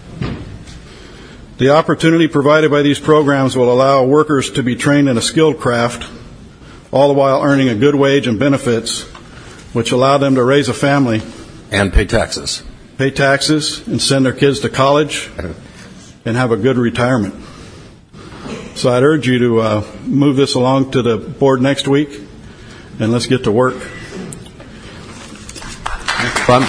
The opportunity provided by these programs will allow workers to be trained in a skilled craft, all the while earning a good wage and benefits, which allow them to raise a family. And pay taxes. Pay taxes and send their kids to college and have a good retirement. So I'd urge you to uh, move this along to the board next week, and let's get to work. Fun.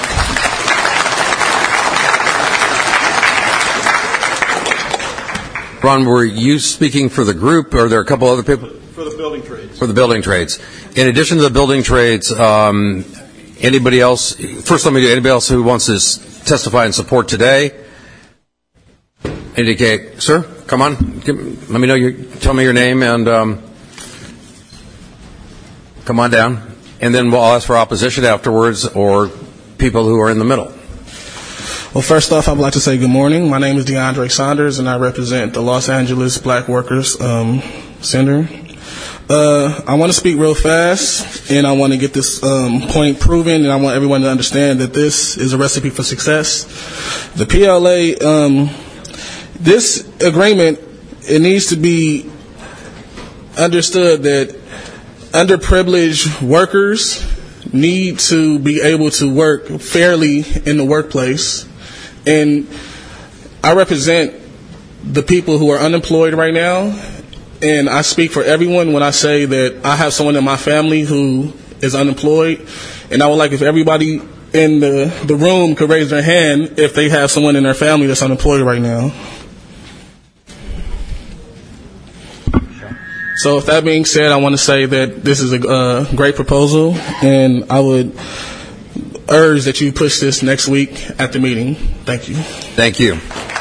Ron, were you speaking for the group, or are there a couple other people? For the building trades. For the building trades. In addition to the building trades, um, anybody else, first let me do, anybody else who wants to testify in support today? Indicate, sir, come on, give, let me know your, tell me your name and um, come on down. And then we'll ask for opposition afterwards or people who are in the middle. Well, first off, I would like to say good morning. My name is DeAndre Saunders, and I represent the Los Angeles Black Workers um, Center. Uh, I want to speak real fast, and I want to get this um, point proven, and I want everyone to understand that this is a recipe for success. The P L A, um, this agreement, it needs to be understood that underprivileged workers need to be able to work fairly in the workplace. And I represent the people who are unemployed right now, and I speak for everyone when I say that I have someone in my family who is unemployed, and I would like if everybody in the, the room could raise their hand if they have someone in their family that's unemployed right now. So with that being said, I want to say that this is a uh, great proposal, and I would urge that you push this next week at the meeting. Thank you. Thank you.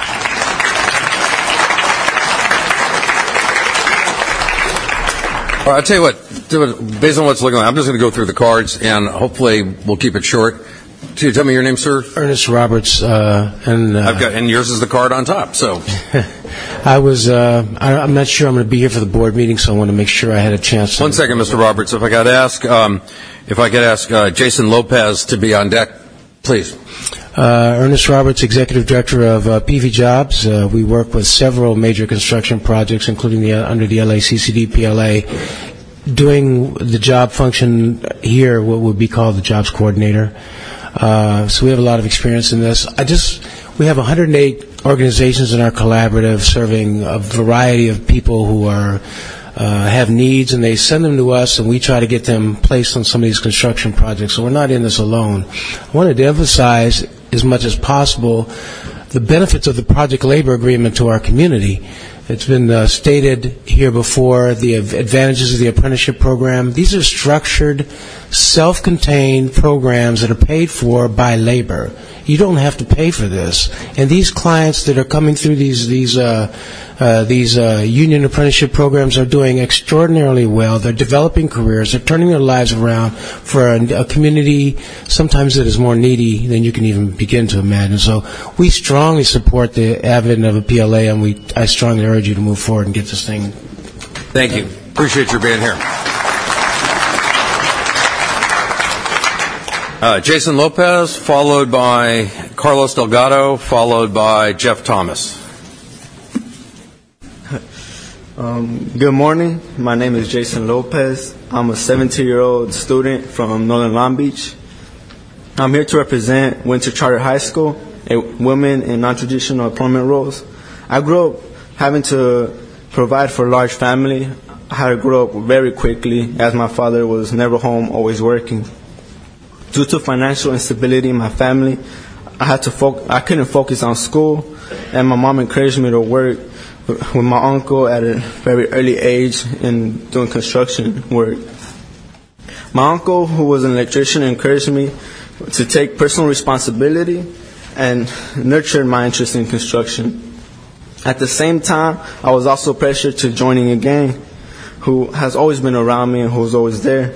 All right, I'll tell you what, based on what's looking like, I'm just going to go through the cards, and hopefully we'll keep it short. Could you tell me your name, sir? Ernest Roberts, uh, and uh, I've got, and yours is the card on top. So, I was. Uh, I, I'm not sure I'm going to be here for the board meeting, so I want to make sure I had a chance. To one second, Mister Roberts. If I could ask, um, if I could ask uh, Jason Lopez to be on deck, please. Uh, Ernest Roberts, Executive Director of uh, P V Jobs. Uh, we work with several major construction projects, including the uh, under the L A C C D P L A. Doing the job function here, what would be called the jobs coordinator. Uh, so we have a lot of experience in this. I just, we have one hundred eight organizations in our collaborative serving a variety of people who are, uh, have needs, and they send them to us, and we try to get them placed on some of these construction projects. So we're not in this alone. I wanted to emphasize as much as possible the benefits of the project labor agreement to our community. It's been uh, stated here before, the advantages of the apprenticeship program. These are structured, self-contained programs that are paid for by labor. You don't have to pay for this. And these clients that are coming through these these uh, uh, these uh, union apprenticeship programs are doing extraordinarily well. They're developing careers. They're turning their lives around for a, a community sometimes that is more needy than you can even begin to imagine. So we strongly support the advent of a P L A, and we I strongly urge you to move forward and get this thing. Thank you. Appreciate your being here. Uh, Jason Lopez, followed by Carlos Delgado, followed by Jeff Thomas. Um, good morning. My name is Jason Lopez. I'm a seventeen-year-old student from Northern Long Beach. I'm here to represent Winter Charter High School, a women in non-traditional employment roles. I grew up having to provide for a large family. I had to grow up very quickly, as my father was never home, always working. Due to financial instability in my family, I had to fo- I couldn't focus on school, and my mom encouraged me to work with my uncle at a very early age in doing construction work. My uncle, who was an electrician, encouraged me to take personal responsibility and nurtured my interest in construction. At the same time, I was also pressured to joining a gang who has always been around me and who's always there.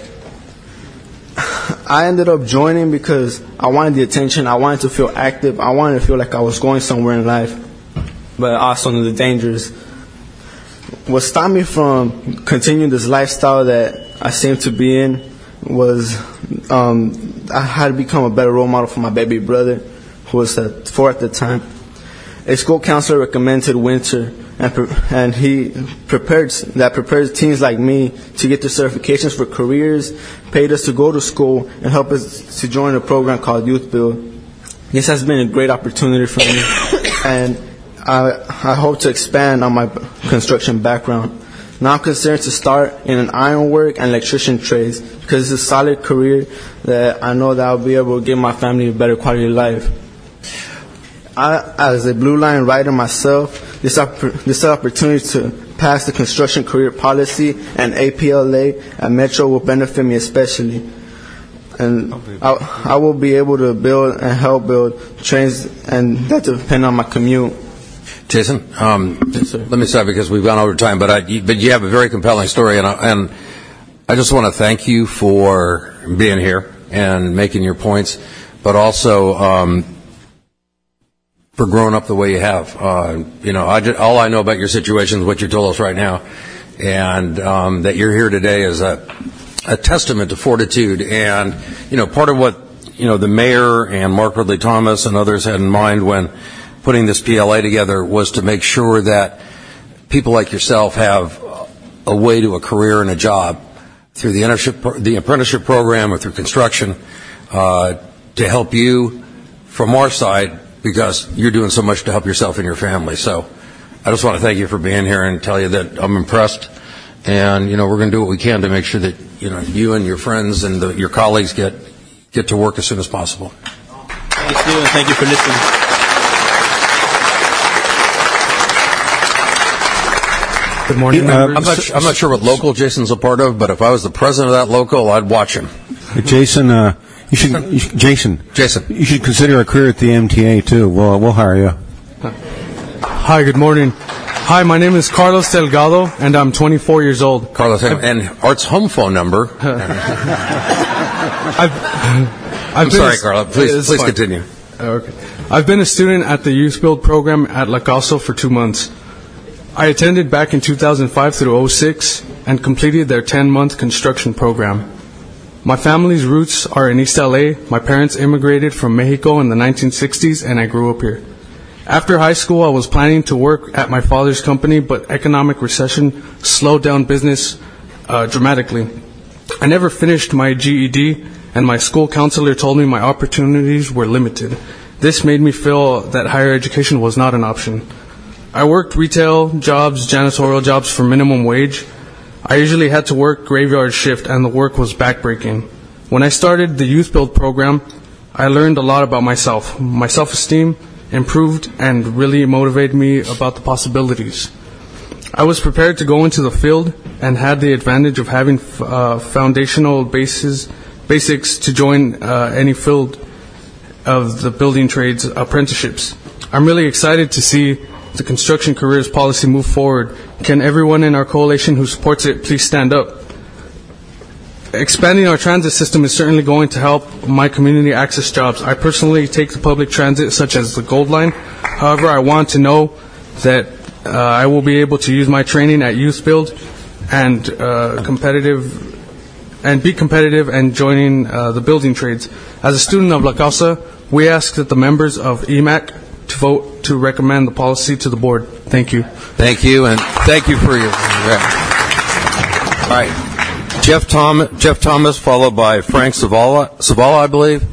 I ended up joining because I wanted the attention, I wanted to feel active, I wanted to feel like I was going somewhere in life, but also knew the dangers. What stopped me from continuing this lifestyle that I seemed to be in was um, I had to become a better role model for my baby brother, who was at four at the time. A school counselor recommended Winter, and, pre- and he prepared that prepares teens like me to get their certifications for careers, paid us to go to school, and help us to join a program called Youth Build. This has been a great opportunity for me, and I, I hope to expand on my construction background. Now I'm considering to start in an ironwork and electrician trades because it's a solid career that I know that I'll be able to give my family a better quality of life. I, as a Blue Line rider myself, this, opp- this opportunity to pass the construction career policy and A P L A at Metro will benefit me especially. And I, I will be able to build and help build trains, and that depend on my commute. Jason, um, yes, let me stop because we've gone over time, but I, but you have a very compelling story, and I, and I just want to thank you for being here and making your points, but also um, for growing up the way you have. Uh, you know, I just, all I know about your situation is what you told us right now, and um, that you're here today is a, a testament to fortitude. And you know, part of what you know the mayor and Mark Ridley Thomas and others had in mind when putting this P L A together was to make sure that people like yourself have a way to a career and a job through the internship, the apprenticeship program, or through construction, uh, to help you from our side, because you're doing so much to help yourself and your family. So I just want to thank you for being here and tell you that I'm impressed. And, you know, we're going to do what we can to make sure that, you know, you and your friends and the, your colleagues get, get to work as soon as possible. Thank you, and thank you for listening. Good morning, uh, I'm, not, I'm not sure what local Jason's a part of, but if I was the president of that local, I'd watch him. Jason, uh, you should, you should, Jason, Jason, you should consider a career at the M T A too. We'll, we'll hire you. Hi, good morning. Hi, my name is Carlos Delgado, and I'm twenty-four years old. Carlos, and Art's home phone number. I've, I'm been sorry, a- Carla. Please, It's please fine. continue. Okay. I've been a student at the Youth Build program at La Casa for two months. I attended back in two thousand five through oh six and completed their ten-month construction program. My family's roots are in East L A. My parents immigrated from Mexico in the nineteen sixties, and I grew up here. After high school, I was planning to work at my father's company, but economic recession slowed down business uh, dramatically. I never finished my G E D, and my school counselor told me my opportunities were limited. This made me feel that higher education was not an option. I worked retail jobs, janitorial jobs for minimum wage. I usually had to work graveyard shift, and the work was backbreaking. When I started the Youth Build program, I learned a lot about myself. My self-esteem improved and really motivated me about the possibilities. I was prepared to go into the field and had the advantage of having uh, foundational bases, basics to join uh, any field of the building trades apprenticeships. I'm really excited to see the construction careers policy move forward. Can everyone in our coalition who supports it please stand up? Expanding our transit system is certainly going to help my community access jobs. I personally take the public transit such as the Gold Line. However, I want to know that uh, I will be able to use my training at Youth Build and uh, competitive and be competitive and joining uh, the building trades. As a student of La Casa, we ask that the members of E M A C to vote to recommend the policy to the board. Thank you. Thank you, and thank you for your. Yeah. All right. Jeff, Tom, Jeff Thomas, followed by Frank Zavala, Zavala, I believe,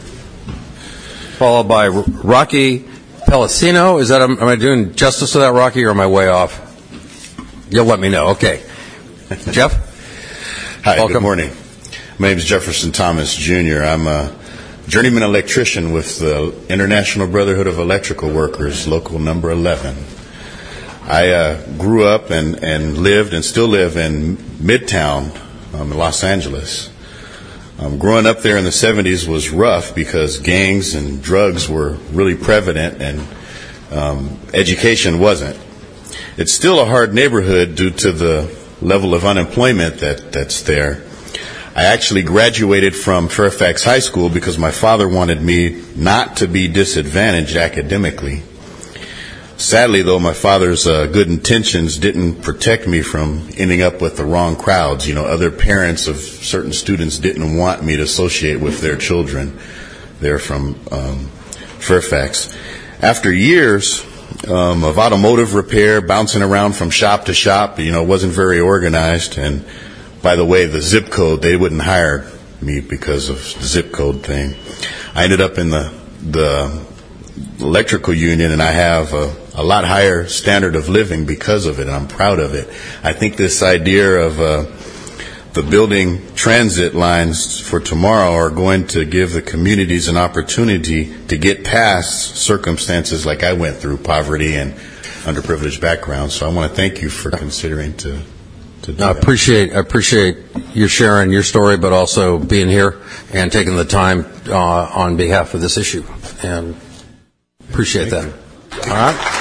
followed by R- Rocky Pellicino. Is that, am I doing justice to that, Rocky, or am I way off? You'll let me know. Okay. Jeff? Hi, Welcome. Good morning. My name is Jefferson Thomas, Junior I'm a journeyman electrician with the International Brotherhood of Electrical Workers, local number eleven. I uh, grew up and, and lived and still live in Midtown, um, Los Angeles. Um, growing up there in the seventies was rough because gangs and drugs were really prevalent and um, education wasn't. It's still a hard neighborhood due to the level of unemployment that, that's there. I actually graduated from Fairfax High School because my father wanted me not to be disadvantaged academically. Sadly, though, my father's uh, good intentions didn't protect me from ending up with the wrong crowds. You know, other parents of certain students didn't want me to associate with their children. They're from um, Fairfax. After years um, of automotive repair, bouncing around from shop to shop, you know, wasn't very organized. And by the way, the zip code, they wouldn't hire me because of the zip code thing. I ended up in the the electrical union, and I have a, a lot higher standard of living because of it, and I'm proud of it. I think this idea of uh, the building transit lines for tomorrow are going to give the communities an opportunity to get past circumstances like I went through, poverty and underprivileged background. So I want to thank you for considering to to do I that. appreciate I appreciate you sharing your story, but also being here and taking the time uh, on behalf of this issue. And appreciate that. All right.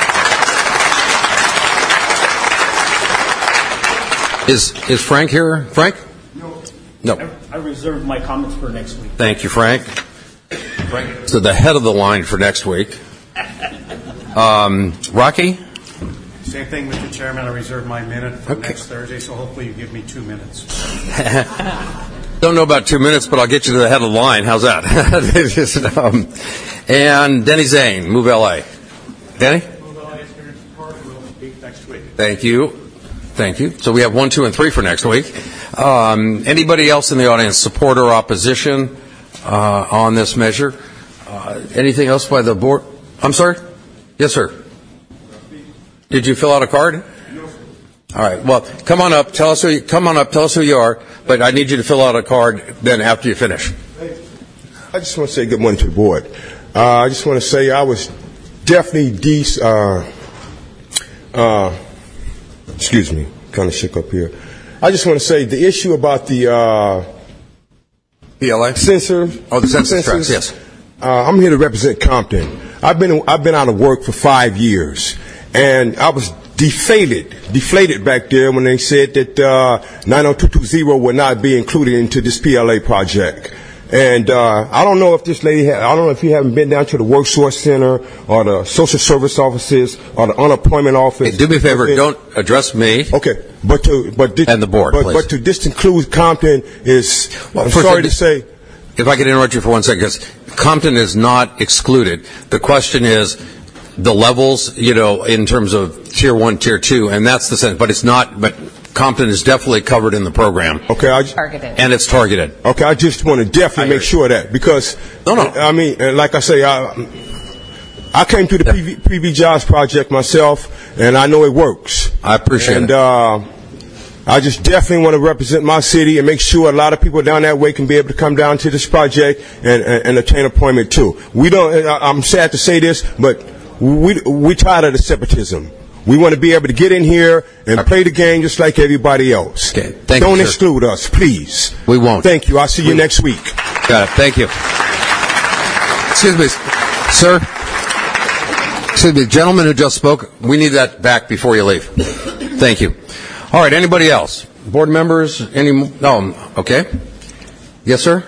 Is is Frank here? Frank? No. No. I, I reserved my comments for next week. Thank you, Frank. Frank. So the head of the line for next week. Um, Rocky? Same thing, Mister Chairman. I reserve my minute for Okay. next Thursday, so hopefully you give me two minutes. Don't know about two minutes, but I'll get you to the head of the line. How's that? um, and Denny Zane, Move L A. Denny? Move L A is here to support. We'll speak next week. Thank you. Thank you. So we have one, two, and three for next week. Um, anybody else in the audience support or opposition uh, on this measure? Uh, anything else by the board? I'm sorry? Yes, sir. Did you fill out a card? No, sir. All right. Well, come on up. Tell us who you, come on up. Tell us who you are. But I need you to fill out a card then after you finish. I just want to say good morning to the board. Uh, I just want to say I was definitely de- uh, uh, excuse me, kind of shook up here. I just want to say the issue about the uh, P L A sensor. Oh, the census sensors, tracks. Yes. Uh, I'm here to represent Compton. I've been I've been out of work for five years, and I was deflated, deflated back there when they said that uh, nine oh two two zero would not be included into this P L A project. And uh, I don't know if this lady, ha- I don't know if you haven't been down to the Work Source Center or the social service offices or the unemployment office. Hey, do me a favor, okay. Don't address me. Okay, but to but this, and the board, but, please. But to this include Compton is. Well, I'm sorry to all, say. If I could interrupt you for one second, because Compton is not excluded. The question is the levels, you know, in terms of tier one, tier two, and that's the sense. But it's not. But Compton is definitely covered in the program. Okay, I, targeted. And it's targeted. Okay, I just want to definitely make sure of that because no, no. I mean, like I say, I I came through the yeah. P V, P V Jobs project myself, and I know it works. I appreciate and, it. And uh, I just definitely want to represent my city and make sure a lot of people down that way can be able to come down to this project and, and, and obtain employment too. We don't. I'm sad to say this, but we we tired of the separatism. We want to be able to get in here and okay. play the game just like everybody else. Okay. Thank Don't you, exclude us, please. We won't. Thank you. I'll see we you next week. Got it. Thank you. Excuse me, sir. Excuse me, the gentleman who just spoke, we need that back before you leave. Thank you. All right, anybody else? Board members? Any? No. Okay. Yes, sir?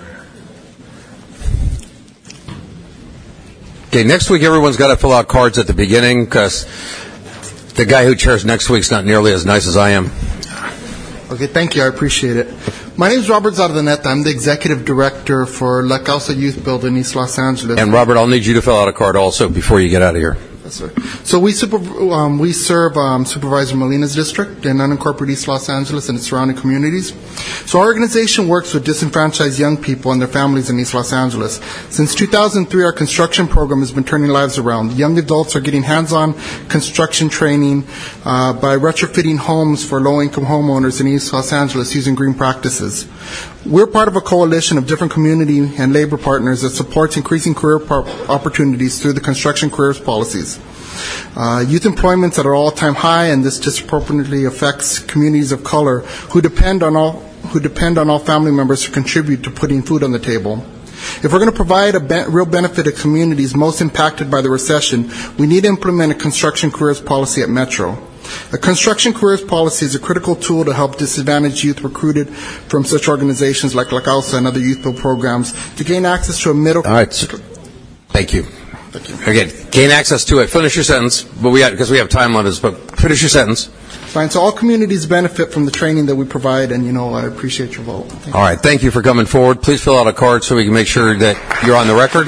Okay, next week everyone's got to fill out cards at the beginning because the guy who chairs next week's not nearly as nice as I am. Okay, thank you. I appreciate it. My name is Robert Zardaneta. I'm the executive director for La Causa Youth Build in East Los Angeles. And Robert, I'll need you to fill out a card also before you get out of here. Yes, sir. So we super, um, we serve um, Supervisor Molina's district in unincorporated East Los Angeles and its surrounding communities. So our organization works with disenfranchised young people and their families in East Los Angeles. Since two thousand three, our construction program has been turning lives around. Young adults are getting hands-on construction training uh, by retrofitting homes for low-income homeowners in East Los Angeles using green practices. We're part of a coalition of different community and labor partners that supports increasing career par- opportunities through the construction careers policies. Uh, youth employment's at an all-time high, and this disproportionately affects communities of color who depend on all who depend on all family members to contribute to putting food on the table. If we're going to provide a be- real benefit to communities most impacted by the recession, we need to implement a construction careers policy at Metro. A construction careers policy is a critical tool to help disadvantaged youth recruited from such organizations like La Causa and other youth build programs to gain access to a middle. All right. Thank you. Thank you. Again, gain access to it. Finish your sentence, but we because we have time limits. But finish your sentence. Fine. So all communities benefit from the training that we provide, and you know I appreciate your vote. Thank all right. Thank you for coming forward. Please fill out a card so we can make sure that you're on the record.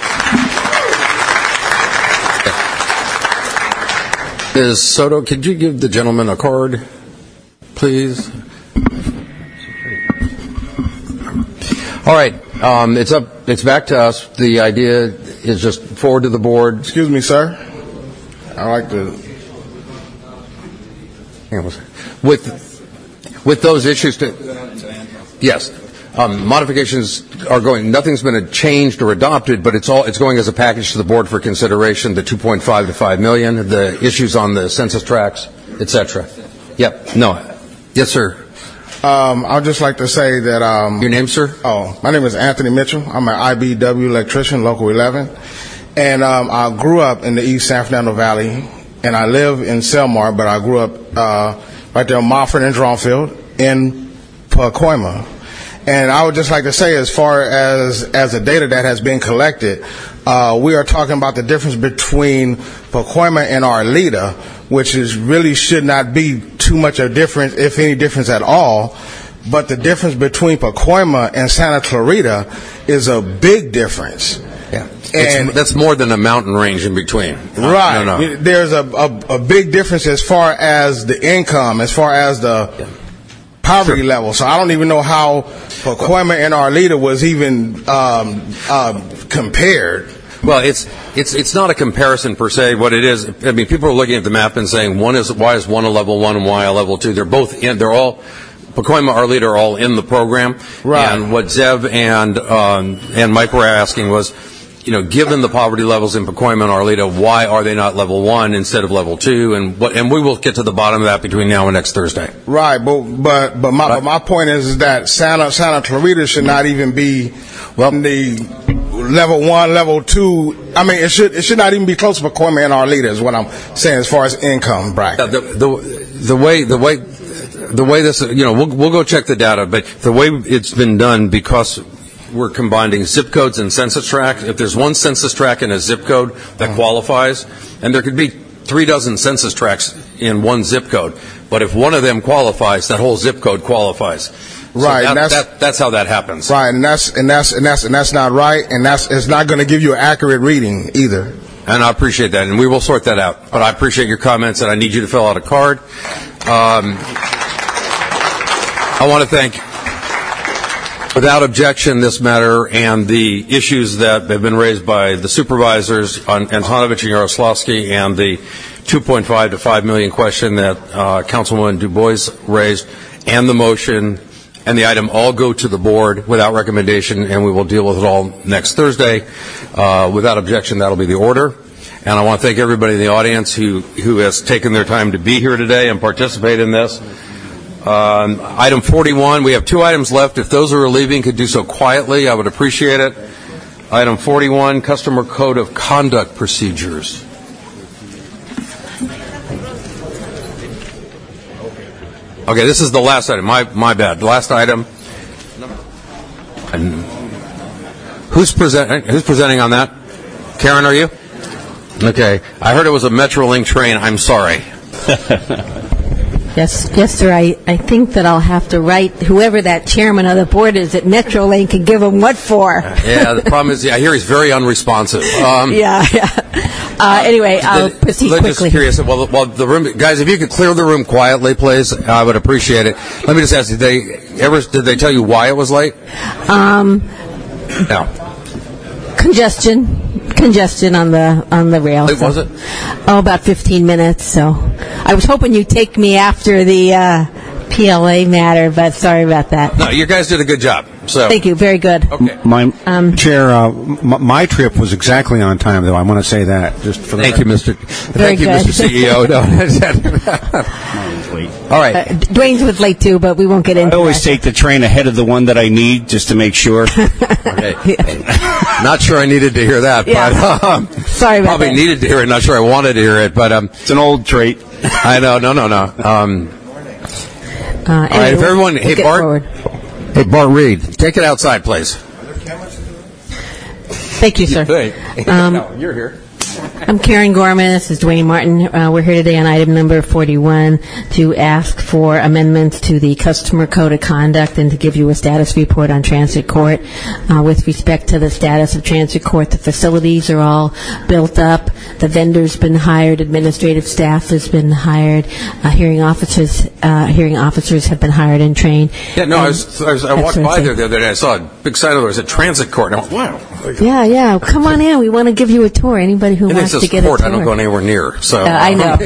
Miz Soto, could you give the gentleman a card, please? All right, um, it's up. It's back to us. The idea is just forward to the board. Excuse me, sir. I like to. With with those issues, to, yes, um, modifications are going. Nothing's been changed or adopted, but it's all it's going as a package to the board for consideration. The two point five to five million, the issues on the census tracts, et cetera. Yep. No. Yes, sir. Um, I'd just like to say that. Um, Your name, sir? Oh, my name is Anthony Mitchell. I'm an I B W electrician, Local eleven. And um, I grew up in the East San Fernando Valley, and I live in Selmar, but I grew up uh, right there in Mofford and Dronfield in Pacoima. And I would just like to say, as far as, as the data that has been collected, uh, we are talking about the difference between Pacoima and Arleta, which is really should not be too much of a difference, if any difference at all. But the difference between Pacoima and Santa Clarita is a big difference. Yeah, and it's, that's more than a mountain range in between. Right. No, no. There's a, a, a big difference as far as the income, as far as the yeah. poverty sure. level. So I don't even know how Pacoima and Arleta was even um, uh, compared. Well, it's it's it's not a comparison per se. What it is, I mean, people are looking at the map and saying, one is why is one a level one and why a level two? They're both in. They're all Pacoima, Arleta are all in the program. Right. And what Zev and um, and Mike were asking was, you know, given the poverty levels in Pacoima and Arleta, why are they not level one instead of level two? And what? And we will get to the bottom of that between now and next Thursday. Right, but but but my but my point is, is that Santa Santa Clarita should not even be well in the level one, level two. I mean, it should it should not even be close to Pacoima and Arleta is what I'm saying as far as income bracket. The, the the way the way the way this, you know, we'll we'll go check the data, but the way it's been done, because we're combining zip codes and census tracts. If there's one census tract and a zip code that qualifies, and there could be three dozen census tracts in one zip code, but if one of them qualifies, that whole zip code qualifies. So Right, that, and that's- that, that's how that happens. Right, and that's and that's and that's and that's not right, and that's it's not going to give you an accurate reading either. And I appreciate that, and we will sort that out. But I appreciate your comments, and I need you to fill out a card. Um, I want to thank, without objection, this matter and the issues that have been raised by the supervisors on Antonovich and Yaroslavsky, and the two point five to five million question that uh, Councilwoman Du Bois raised, and the motion and the item all go to the board without recommendation, and we will deal with it all next Thursday. Uh, without objection, that'll be the order. And I want to thank everybody in the audience who, who has taken their time to be here today and participate in this. Um, item forty-one, we have two items left. If those who are leaving could do so quietly, I would appreciate it. Item forty-one, Customer Code of Conduct Procedures. Okay, this is the last item. My my bad. Last item. And who's present? Who's presenting on that? Karen, are you? Okay. I heard it was a Metrolink train. I'm sorry. Yes, yes, sir. I, I think that I'll have to write whoever that chairman of the board is at Metrolink and give him what for. Yeah, the problem is, I hear he's very unresponsive. Um, yeah, yeah. Uh, anyway, I'll did- proceed I'm quickly. just curious. Well, well, the room, guys, if you could clear the room quietly, please, I would appreciate it. Let me just ask: Did they ever? Did they tell you why it was late? Um, No. congestion, congestion on the on the rail. Late, so- was it? Oh, about fifteen minutes. So, I was hoping you'd take me after the uh, P L A matter, but sorry about that. No, you guys did a good job. So Thank you. Very good. Okay. My Um, Chair, uh, m- my trip was exactly on time, though. I want to say that. Just for the Thank you, Mister Very Thank you, good. Mister C E O. No. All right. Uh, Dwayne's was late too, but we won't get into I always that. take the train ahead of the one that I need just to make sure. Okay. Not sure I needed to hear that, Yeah. but um, Sorry about probably that. needed to hear it. Not sure I wanted to hear it, but um, it's an old trait. I know. No, no, no. Um, Uh, all right. If anyway, everyone, we'll hey get Bart, forward. hey Bart Reed, take it outside, please. Thank you, sir. Um, no, you're here. I'm Karen Gorman. This is Dwayne Martin. Uh, we're here today on item number forty-one to ask for amendments to the Customer Code of Conduct and to give you a status report on Transit Court. Uh, with respect to the status of Transit Court, the facilities are all built up. The vendor's been hired. Administrative staff has been hired. Uh, hearing officers, uh, hearing officers have been hired and trained. Yeah, no, I, And was, I, was, I that's walked what I'm by saying. there the other day. I saw a big sign over there. It said Transit Court. And I went, wow. Yeah, yeah. Come on in. We want to give you a tour. Anybody who And it wants says to get court. a tour. I don't go anywhere near. So Uh, I know.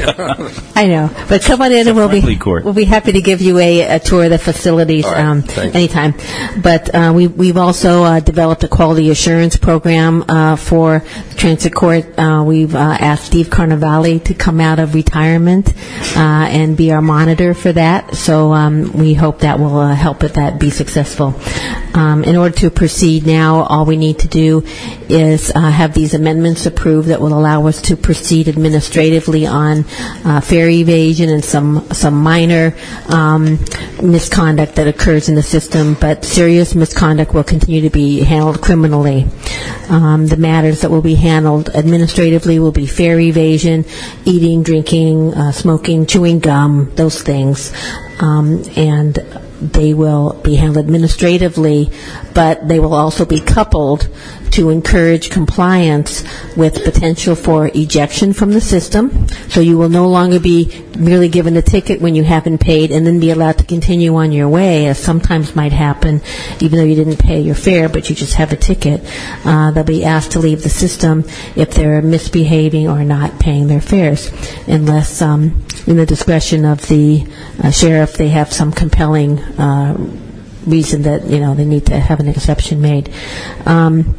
I know. But come on in and we'll be friendly court. we'll be happy to give you a, a tour of the facilities All right. um, Thanks. anytime. But uh, we we've also uh, developed a quality assurance program uh, for Transit Court. Uh, we've uh, asked Steve Carnevale to come out of retirement uh, and be our monitor for that. So um, we hope that will uh, help with that be successful. Um, in order to proceed now, all we need to do is uh, have these amendments approved that will allow us to proceed administratively on uh, fare evasion and some some minor um, misconduct that occurs in the system, but serious misconduct will continue to be handled criminally. Um, the matters that will be handled administratively will be fare evasion, eating, drinking, uh, smoking, chewing gum, those things, um, and they will be handled administratively, but they will also be coupled to encourage compliance with potential for ejection from the system. So you will no longer be merely given a ticket when you haven't paid and then be allowed to continue on your way, as sometimes might happen, even though you didn't pay your fare, but you just have a ticket. Uh, they'll be asked to leave the system if they're misbehaving or not paying their fares, unless, um, in the discretion of the uh, sheriff, they have some compelling uh, reason that, you know, they need to have an exception made. Um,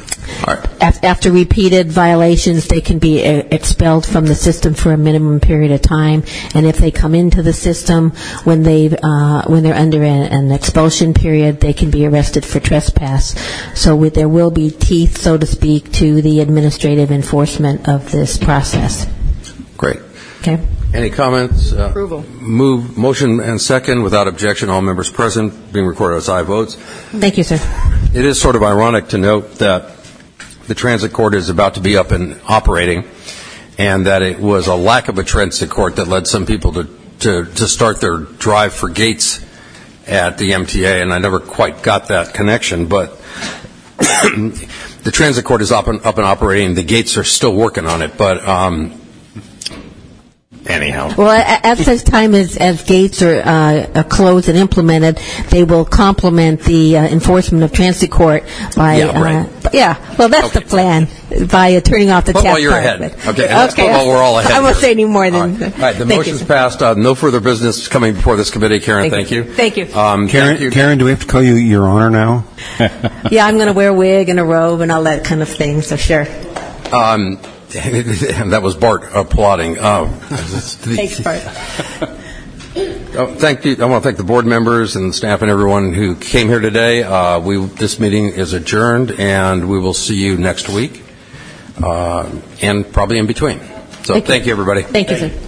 Af- After repeated violations, they can be uh, expelled from the system for a minimum period of time. And if they come into the system when they uh, when they're under an, an expulsion period, they can be arrested for trespass. So with, there will be teeth, so to speak, to the administrative enforcement of this process. Great. Okay. Any comments? Uh, Approval. Move motion and second without objection. All members present being recorded as aye votes. Thank you, sir. it is sort of ironic to note that the transit court is about to be up and operating, and that it was a lack of a transit court that led some people to, to, to start their drive for Gates at the M T A, and I never quite got that connection, but the transit court is up and, up and operating. The Gates are still working on it, but um, anyhow. Well, at, at such time as, as gates are, uh, are closed and implemented, they will complement the uh, enforcement of transit court by, Yeah, right. uh, yeah, well, that's the plan, by uh, turning off the But tap while you're part ahead. of it. Okay, and that's while we're all ahead I won't here. say any more than All right. All right, the thank motion's you. passed. Uh, no further business coming before this committee. Karen, thank, Thank you. you. Thank you. Um, Karen, thank you. Karen, do we have to call you Your Honor now? Yeah, I'm going to wear a wig and a robe and all that kind of thing, so sure. Um, that was Bart applauding. Oh. Thanks, Bart. Oh, thank you. I want to thank the board members and the staff and everyone who came here today. Uh, we, this meeting is adjourned, and we will see you next week, uh, and probably in between. So Thank you. thank you, everybody. Thank you, sir.